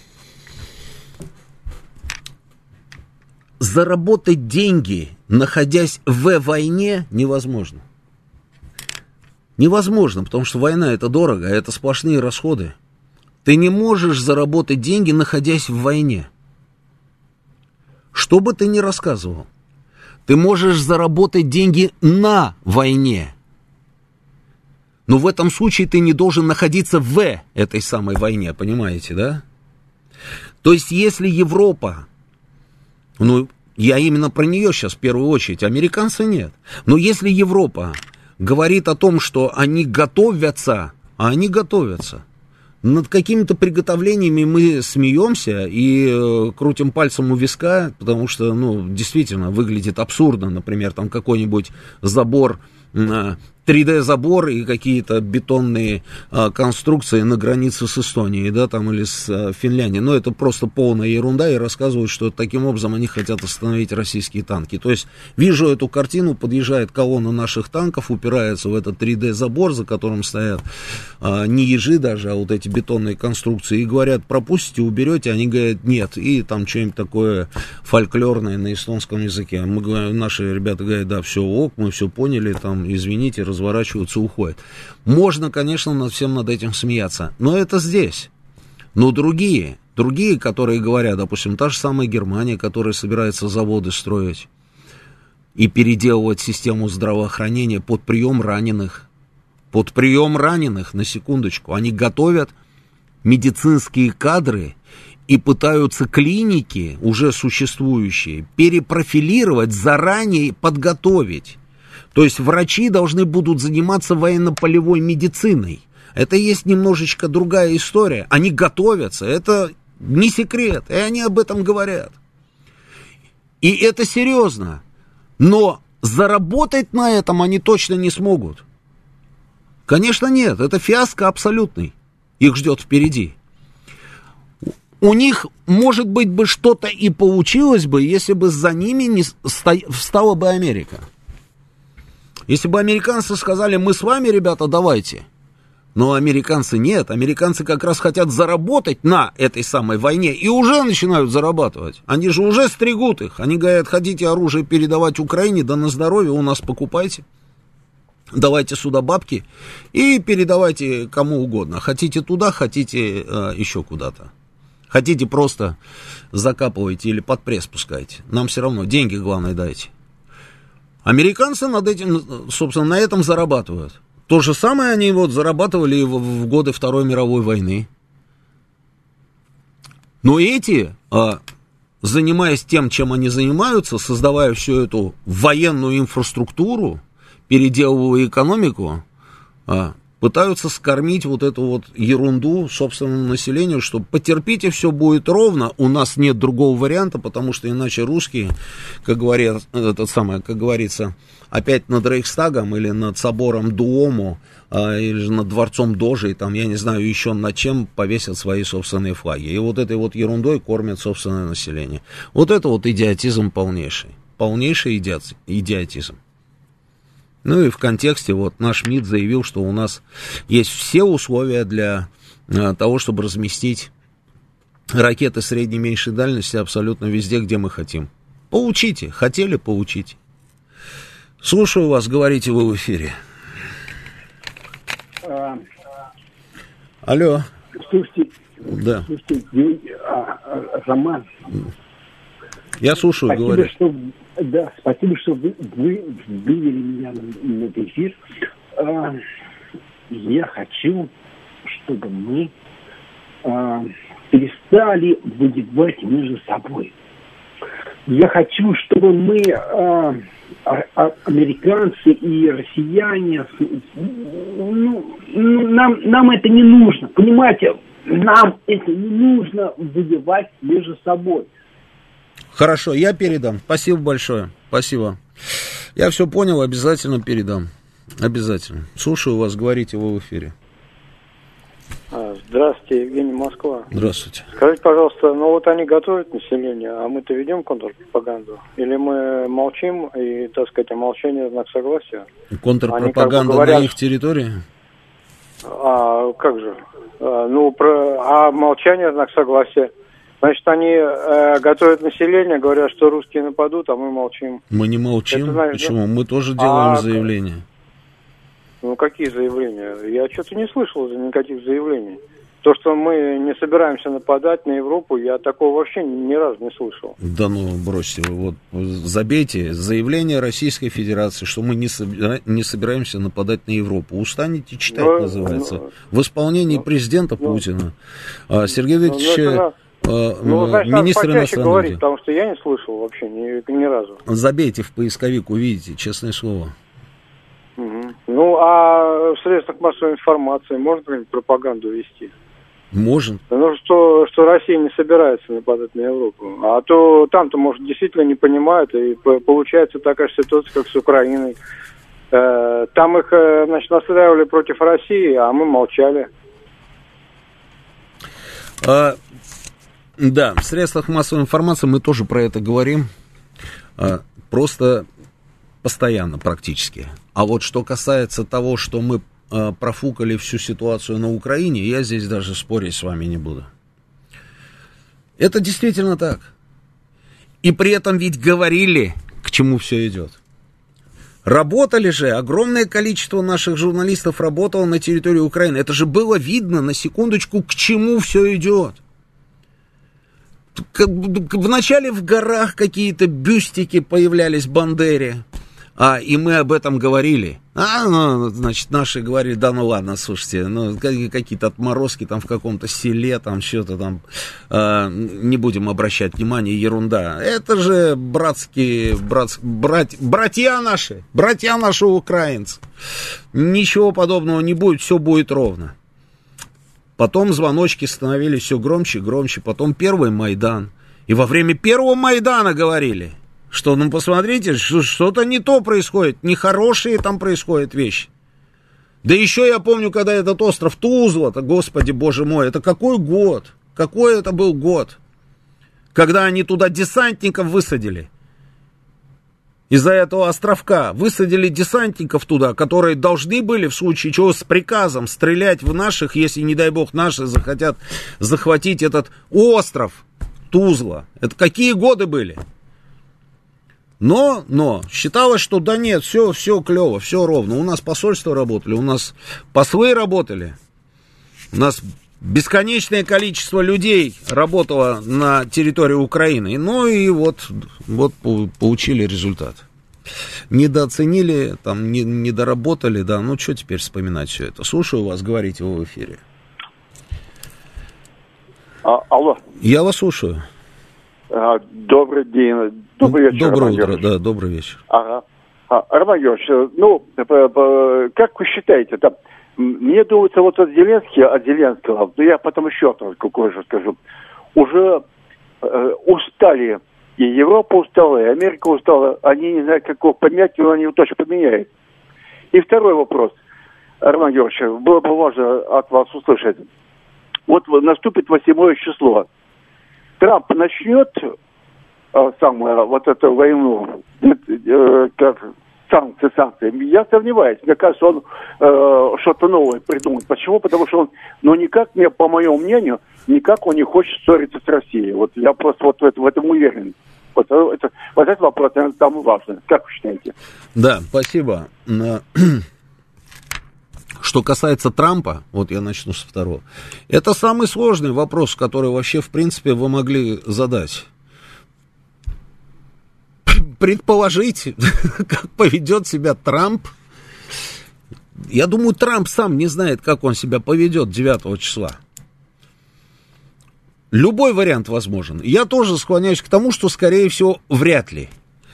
заработать деньги, находясь в войне, невозможно. Невозможно, потому что война это дорого, это сплошные расходы. Ты не можешь заработать деньги, находясь в войне. Что бы ты ни рассказывал, ты можешь заработать деньги на войне. Но в этом случае ты не должен находиться в этой самой войне, понимаете, да? То есть, если Европа, ну, я именно про нее сейчас в первую очередь, американцы нет. Но если Европа говорит о том, что они готовятся, а они готовятся, над какими-то приготовлениями мы смеемся и э, крутим пальцем у виска, потому что, ну, действительно выглядит абсурдно, например, там какой-нибудь забор, э, три дэ-забор и какие-то бетонные а, конструкции на границе с Эстонией, да, там, или с а, Финляндией. Но это просто полная ерунда, и рассказывают, что таким образом они хотят остановить российские танки. То есть, вижу эту картину, подъезжает колонна наших танков, упирается в этот три дэ-забор, за которым стоят а, не ежи даже, а вот эти бетонные конструкции, и говорят, пропустите, уберете, они говорят, нет, и там что-нибудь такое фольклорное на эстонском языке. Мы говорим, наши ребята говорят, да, все ок, мы все поняли, там, извините, разворачиваются, уходят. Можно, конечно, над всем над этим смеяться, но это здесь. Но другие, другие, которые говорят, допустим, та же самая Германия, которая собирается заводы строить и переделывать систему здравоохранения под прием раненых, под прием раненых, на секундочку, они готовят медицинские кадры и пытаются клиники, уже существующие, перепрофилировать, заранее подготовить. То есть врачи должны будут заниматься военно-полевой медициной. Это есть немножечко другая история. Они готовятся, это не секрет, и они об этом говорят. И это серьезно. Но заработать на этом они точно не смогут. Конечно, нет, это фиаско абсолютный. Их ждет впереди. У них, может быть, бы что-то и получилось бы, если бы за ними не встала бы Америка. Если бы американцы сказали, мы с вами, ребята, давайте. Но американцы нет. Американцы как раз хотят заработать на этой самой войне. И уже начинают зарабатывать. Они же уже стригут их. Они говорят, хотите оружие передавать Украине, да на здоровье у нас покупайте. Давайте сюда бабки и передавайте кому угодно. Хотите туда, хотите э, еще куда-то. Хотите просто закапывайте или под пресс пускайте. Нам все равно, деньги главное дайте. Американцы над этим, собственно, на этом зарабатывают. То же самое они вот зарабатывали в, в годы Второй мировой войны. Но эти, а, занимаясь тем, чем они занимаются, создавая всю эту военную инфраструктуру, переделывая экономику, а, пытаются скормить вот эту вот ерунду собственному населению, что потерпите, все будет ровно, у нас нет другого варианта, потому что иначе русские, как говорят, это самое, как говорится, опять над Рейхстагом или над собором Дуому, а, или же над дворцом Дожи, там, я не знаю, еще над чем повесят свои собственные флаги. И вот этой вот ерундой кормят собственное население. Вот это вот идиотизм полнейший. Полнейший идиоти- идиотизм. Ну и в контексте вот наш МИД заявил, что у нас есть все условия для а, того, чтобы разместить ракеты средней и меньшей дальности абсолютно везде, где мы хотим. Получите, хотели, получите. Слушаю вас, говорите вы в эфире. А, Алло. Слушайте, да. слушайте, а, а, Роман. Я слушаю, спасибо, говори. Что, да, спасибо, что вы, вы вывели меня на, на этот эфир. А, я хочу, чтобы мы а, перестали воевать между собой. Я хочу, чтобы мы, а, а, американцы и россияне, ну, нам, нам это не нужно, понимаете? Нам это не нужно воевать между собой. Хорошо, я передам. Спасибо большое. Спасибо. Я все понял, обязательно передам. Обязательно. Слушаю вас, говорите вы в эфире. Здравствуйте, Евгений, Москва. Здравствуйте. Скажите, пожалуйста, ну вот они готовят население, а мы-то ведем контрпропаганду? Или мы молчим, и, так сказать, молчание знак согласия? Контрпропаганда как бы говорят, на их территории? А как же? А, ну, про, а молчание знак согласия. Значит, они э, готовят население, говорят, что русские нападут, а мы молчим. Мы не молчим. Это, знаешь, почему? Да? Мы тоже делаем а, заявления. Ну, какие заявления? Я что-то не слышал никаких заявлений. То, что мы не собираемся нападать на Европу, я такого вообще ни, ни разу не слышал. Да ну, бросьте, вот забейте. Заявление Российской Федерации, что мы не, собира... не собираемся нападать на Европу. Устанете читать, ну, называется. Ну, в исполнении ну, президента ну, Путина. А, Сергей Викторович... Ну, Ну, значит, министр иностранных говорить, дел. Потому что я не слышал вообще ни, ни разу. Забейте в поисковик, увидите, честное слово. Угу. Ну, а в средствах массовой информации можно какую-нибудь пропаганду вести? Можно. Ну, что, что Россия не собирается нападать на Европу. А то там-то, может, действительно не понимают, и получается такая же ситуация, как с Украиной. Там их, значит, настраивали против России, а мы молчали. А... Да, в средствах массовой информации мы тоже про это говорим, просто постоянно практически. А вот что касается того, что мы профукали всю ситуацию на Украине, я здесь даже спорить с вами не буду. Это действительно так. И при этом ведь говорили, к чему все идет. Работали же, огромное количество наших журналистов работало на территории Украины. Это же было видно, на секундочку, к чему все идет. Вначале в горах какие-то бюстики появлялись Бандере, а, и мы об этом говорили. А, ну, значит, наши говорили, да ну ладно, слушайте, ну, какие-то отморозки там в каком-то селе, там что-то там, а, не будем обращать внимания, ерунда. Это же братские, брат, брать, братья наши, братья наши украинцы. Ничего подобного не будет, все будет ровно. Потом звоночки становились все громче и громче. Потом первый Майдан. И во время первого Майдана говорили, что, ну, посмотрите, что-то не то происходит. Нехорошие там происходят вещи. Да еще я помню, когда этот остров Тузла-то, господи, боже мой, это какой год? Какой это был год? Когда они туда десантников высадили. Из-за этого островка высадили десантников туда, которые должны были, в случае чего, с приказом стрелять в наших, если, не дай бог, наши захотят захватить этот остров Тузла. Это какие годы были? Но, но, считалось, что да нет, все, все клево, все ровно. У нас посольства работали, у нас послы работали, у нас бесконечное количество людей работало на территории Украины. Ну и вот, вот получили результат. Недооценили, там, не, недоработали, да. Ну, что теперь вспоминать все это? Слушаю вас, говорите вы в эфире. А, алло. Я вас слушаю. А, добрый день. Добрый вечер, Доброе Роман утро, Георгиевич. да, добрый вечер. Ага. А, Роман Георгиевич, ну, как вы считаете, там, мне думается, вот от Зеленского, от Зеленского, ну я потом еще кое-что скажу, уже э, устали, и Европа устала, и Америка устала, они не знают, как его поменять, но они его точно поменяют. И второй вопрос, Роман Георгиевич, было бы важно от вас услышать. Вот наступит восьмое число. Трамп начнет э, самое, вот эту войну, э, как санкции, санкции. Я сомневаюсь. Мне кажется, он э, что-то новое придумает. Почему? Потому что он, ну никак, мне, по моему мнению, никак он не хочет ссориться с Россией. Вот я просто вот в, это, в этом уверен. Вот, это, вот этот вопрос, наверное, самый важный. Как вы считаете? Да, спасибо. Что касается Трампа, вот я начну со второго, это самый сложный вопрос, который вообще, в принципе, вы могли задать. Предположить, как поведет себя Трамп. Я думаю, Трамп сам не знает, как он себя поведет девятого числа. Любой вариант возможен. Я тоже склоняюсь к тому, что, скорее всего, вряд ли.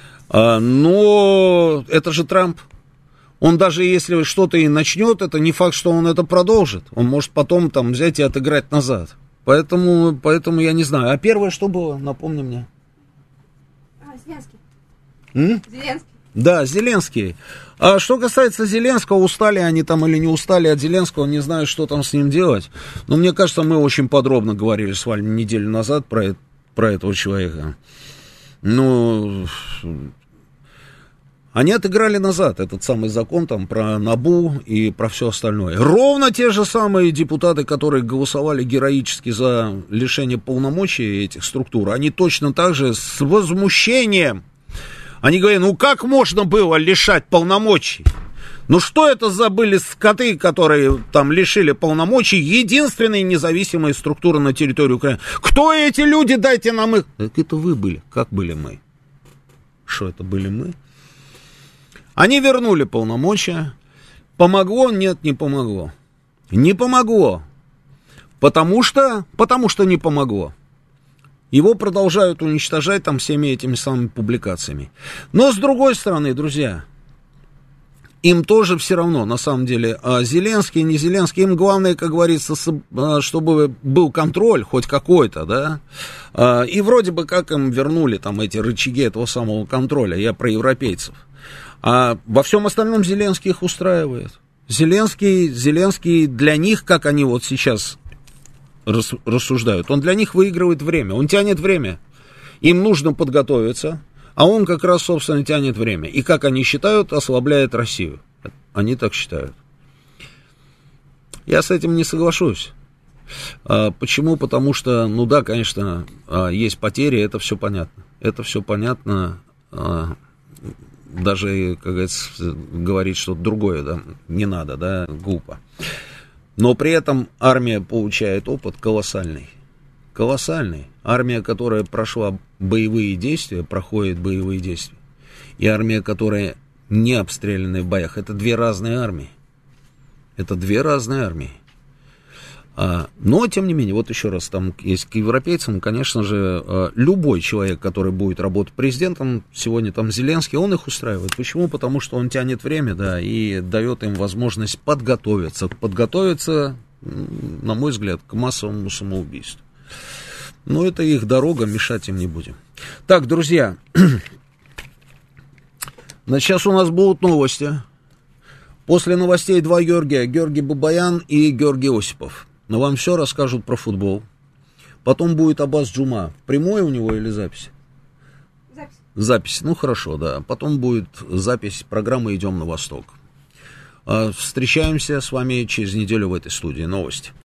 Но это же Трамп. Он даже если что-то и начнет, это не факт, что он это продолжит. Он может потом там взять и отыграть назад. Поэтому, поэтому я не знаю. А первое, что было? Напомни мне. А, Зеленский. М? Зеленский. Да, Зеленский. А что касается Зеленского, устали они там или не устали от Зеленского, не знаю, что там с ним делать. Но мне кажется, мы очень подробно говорили с вами неделю назад про, про этого человека. Ну... Они отыграли назад этот самый закон там про НАБУ и про все остальное. Ровно те же самые депутаты, которые голосовали героически за лишение полномочий этих структур, они точно так же с возмущением, они говорят, ну как можно было лишать полномочий? Ну что это за были скоты, которые там лишили полномочий единственной независимой структуры на территории Украины? Кто эти люди? Дайте нам их. Так это вы были. Как были мы? Что это были мы? Они вернули полномочия. Помогло? Нет, не помогло. Не помогло. Потому что, потому что не помогло. Его продолжают уничтожать там всеми этими самыми публикациями. Но с другой стороны, друзья, им тоже все равно, на самом деле, Зеленский, не Зеленский, им главное, как говорится, чтобы был контроль хоть какой-то, да, и вроде бы как им вернули там эти рычаги этого самого контроля, я про европейцев. А во всем остальном Зеленский их устраивает. Зеленский, Зеленский для них, как они вот сейчас рассуждают, он для них выигрывает время, он тянет время. Им нужно подготовиться, а он как раз, собственно, тянет время. И, как они считают, ослабляет Россию. Они так считают. Я с этим не соглашусь. А, почему? Потому что, ну да, конечно, есть потери, это все понятно. Это все понятно. А, даже, как говорится, говорить что-то другое, да, не надо, да, глупо. Но при этом армия получает опыт колоссальный. Колоссальный. Армия, которая прошла боевые действия, проходит боевые действия. И армия, которая не обстреляна в боях. Это две разные армии. Это две разные армии. А, но, тем не менее, вот еще раз, там есть к европейцам, конечно же, любой человек, который будет работать президентом, сегодня там Зеленский, он их устраивает. Почему? Потому что он тянет время, да, и дает им возможность подготовиться. Подготовиться, на мой взгляд, к массовому самоубийству. Но это их дорога, мешать им не будем. Так, друзья, значит, сейчас у нас будут новости. После новостей два Георгия, Георгий Бабаян и Георгий Осипов. Но вам все расскажут про футбол. Потом будет Аббас Джума. Прямой у него или запись? Запись. Запись, ну хорошо, да. Потом будет запись программы «Идем на восток». Встречаемся с вами через неделю в этой студии. Новости.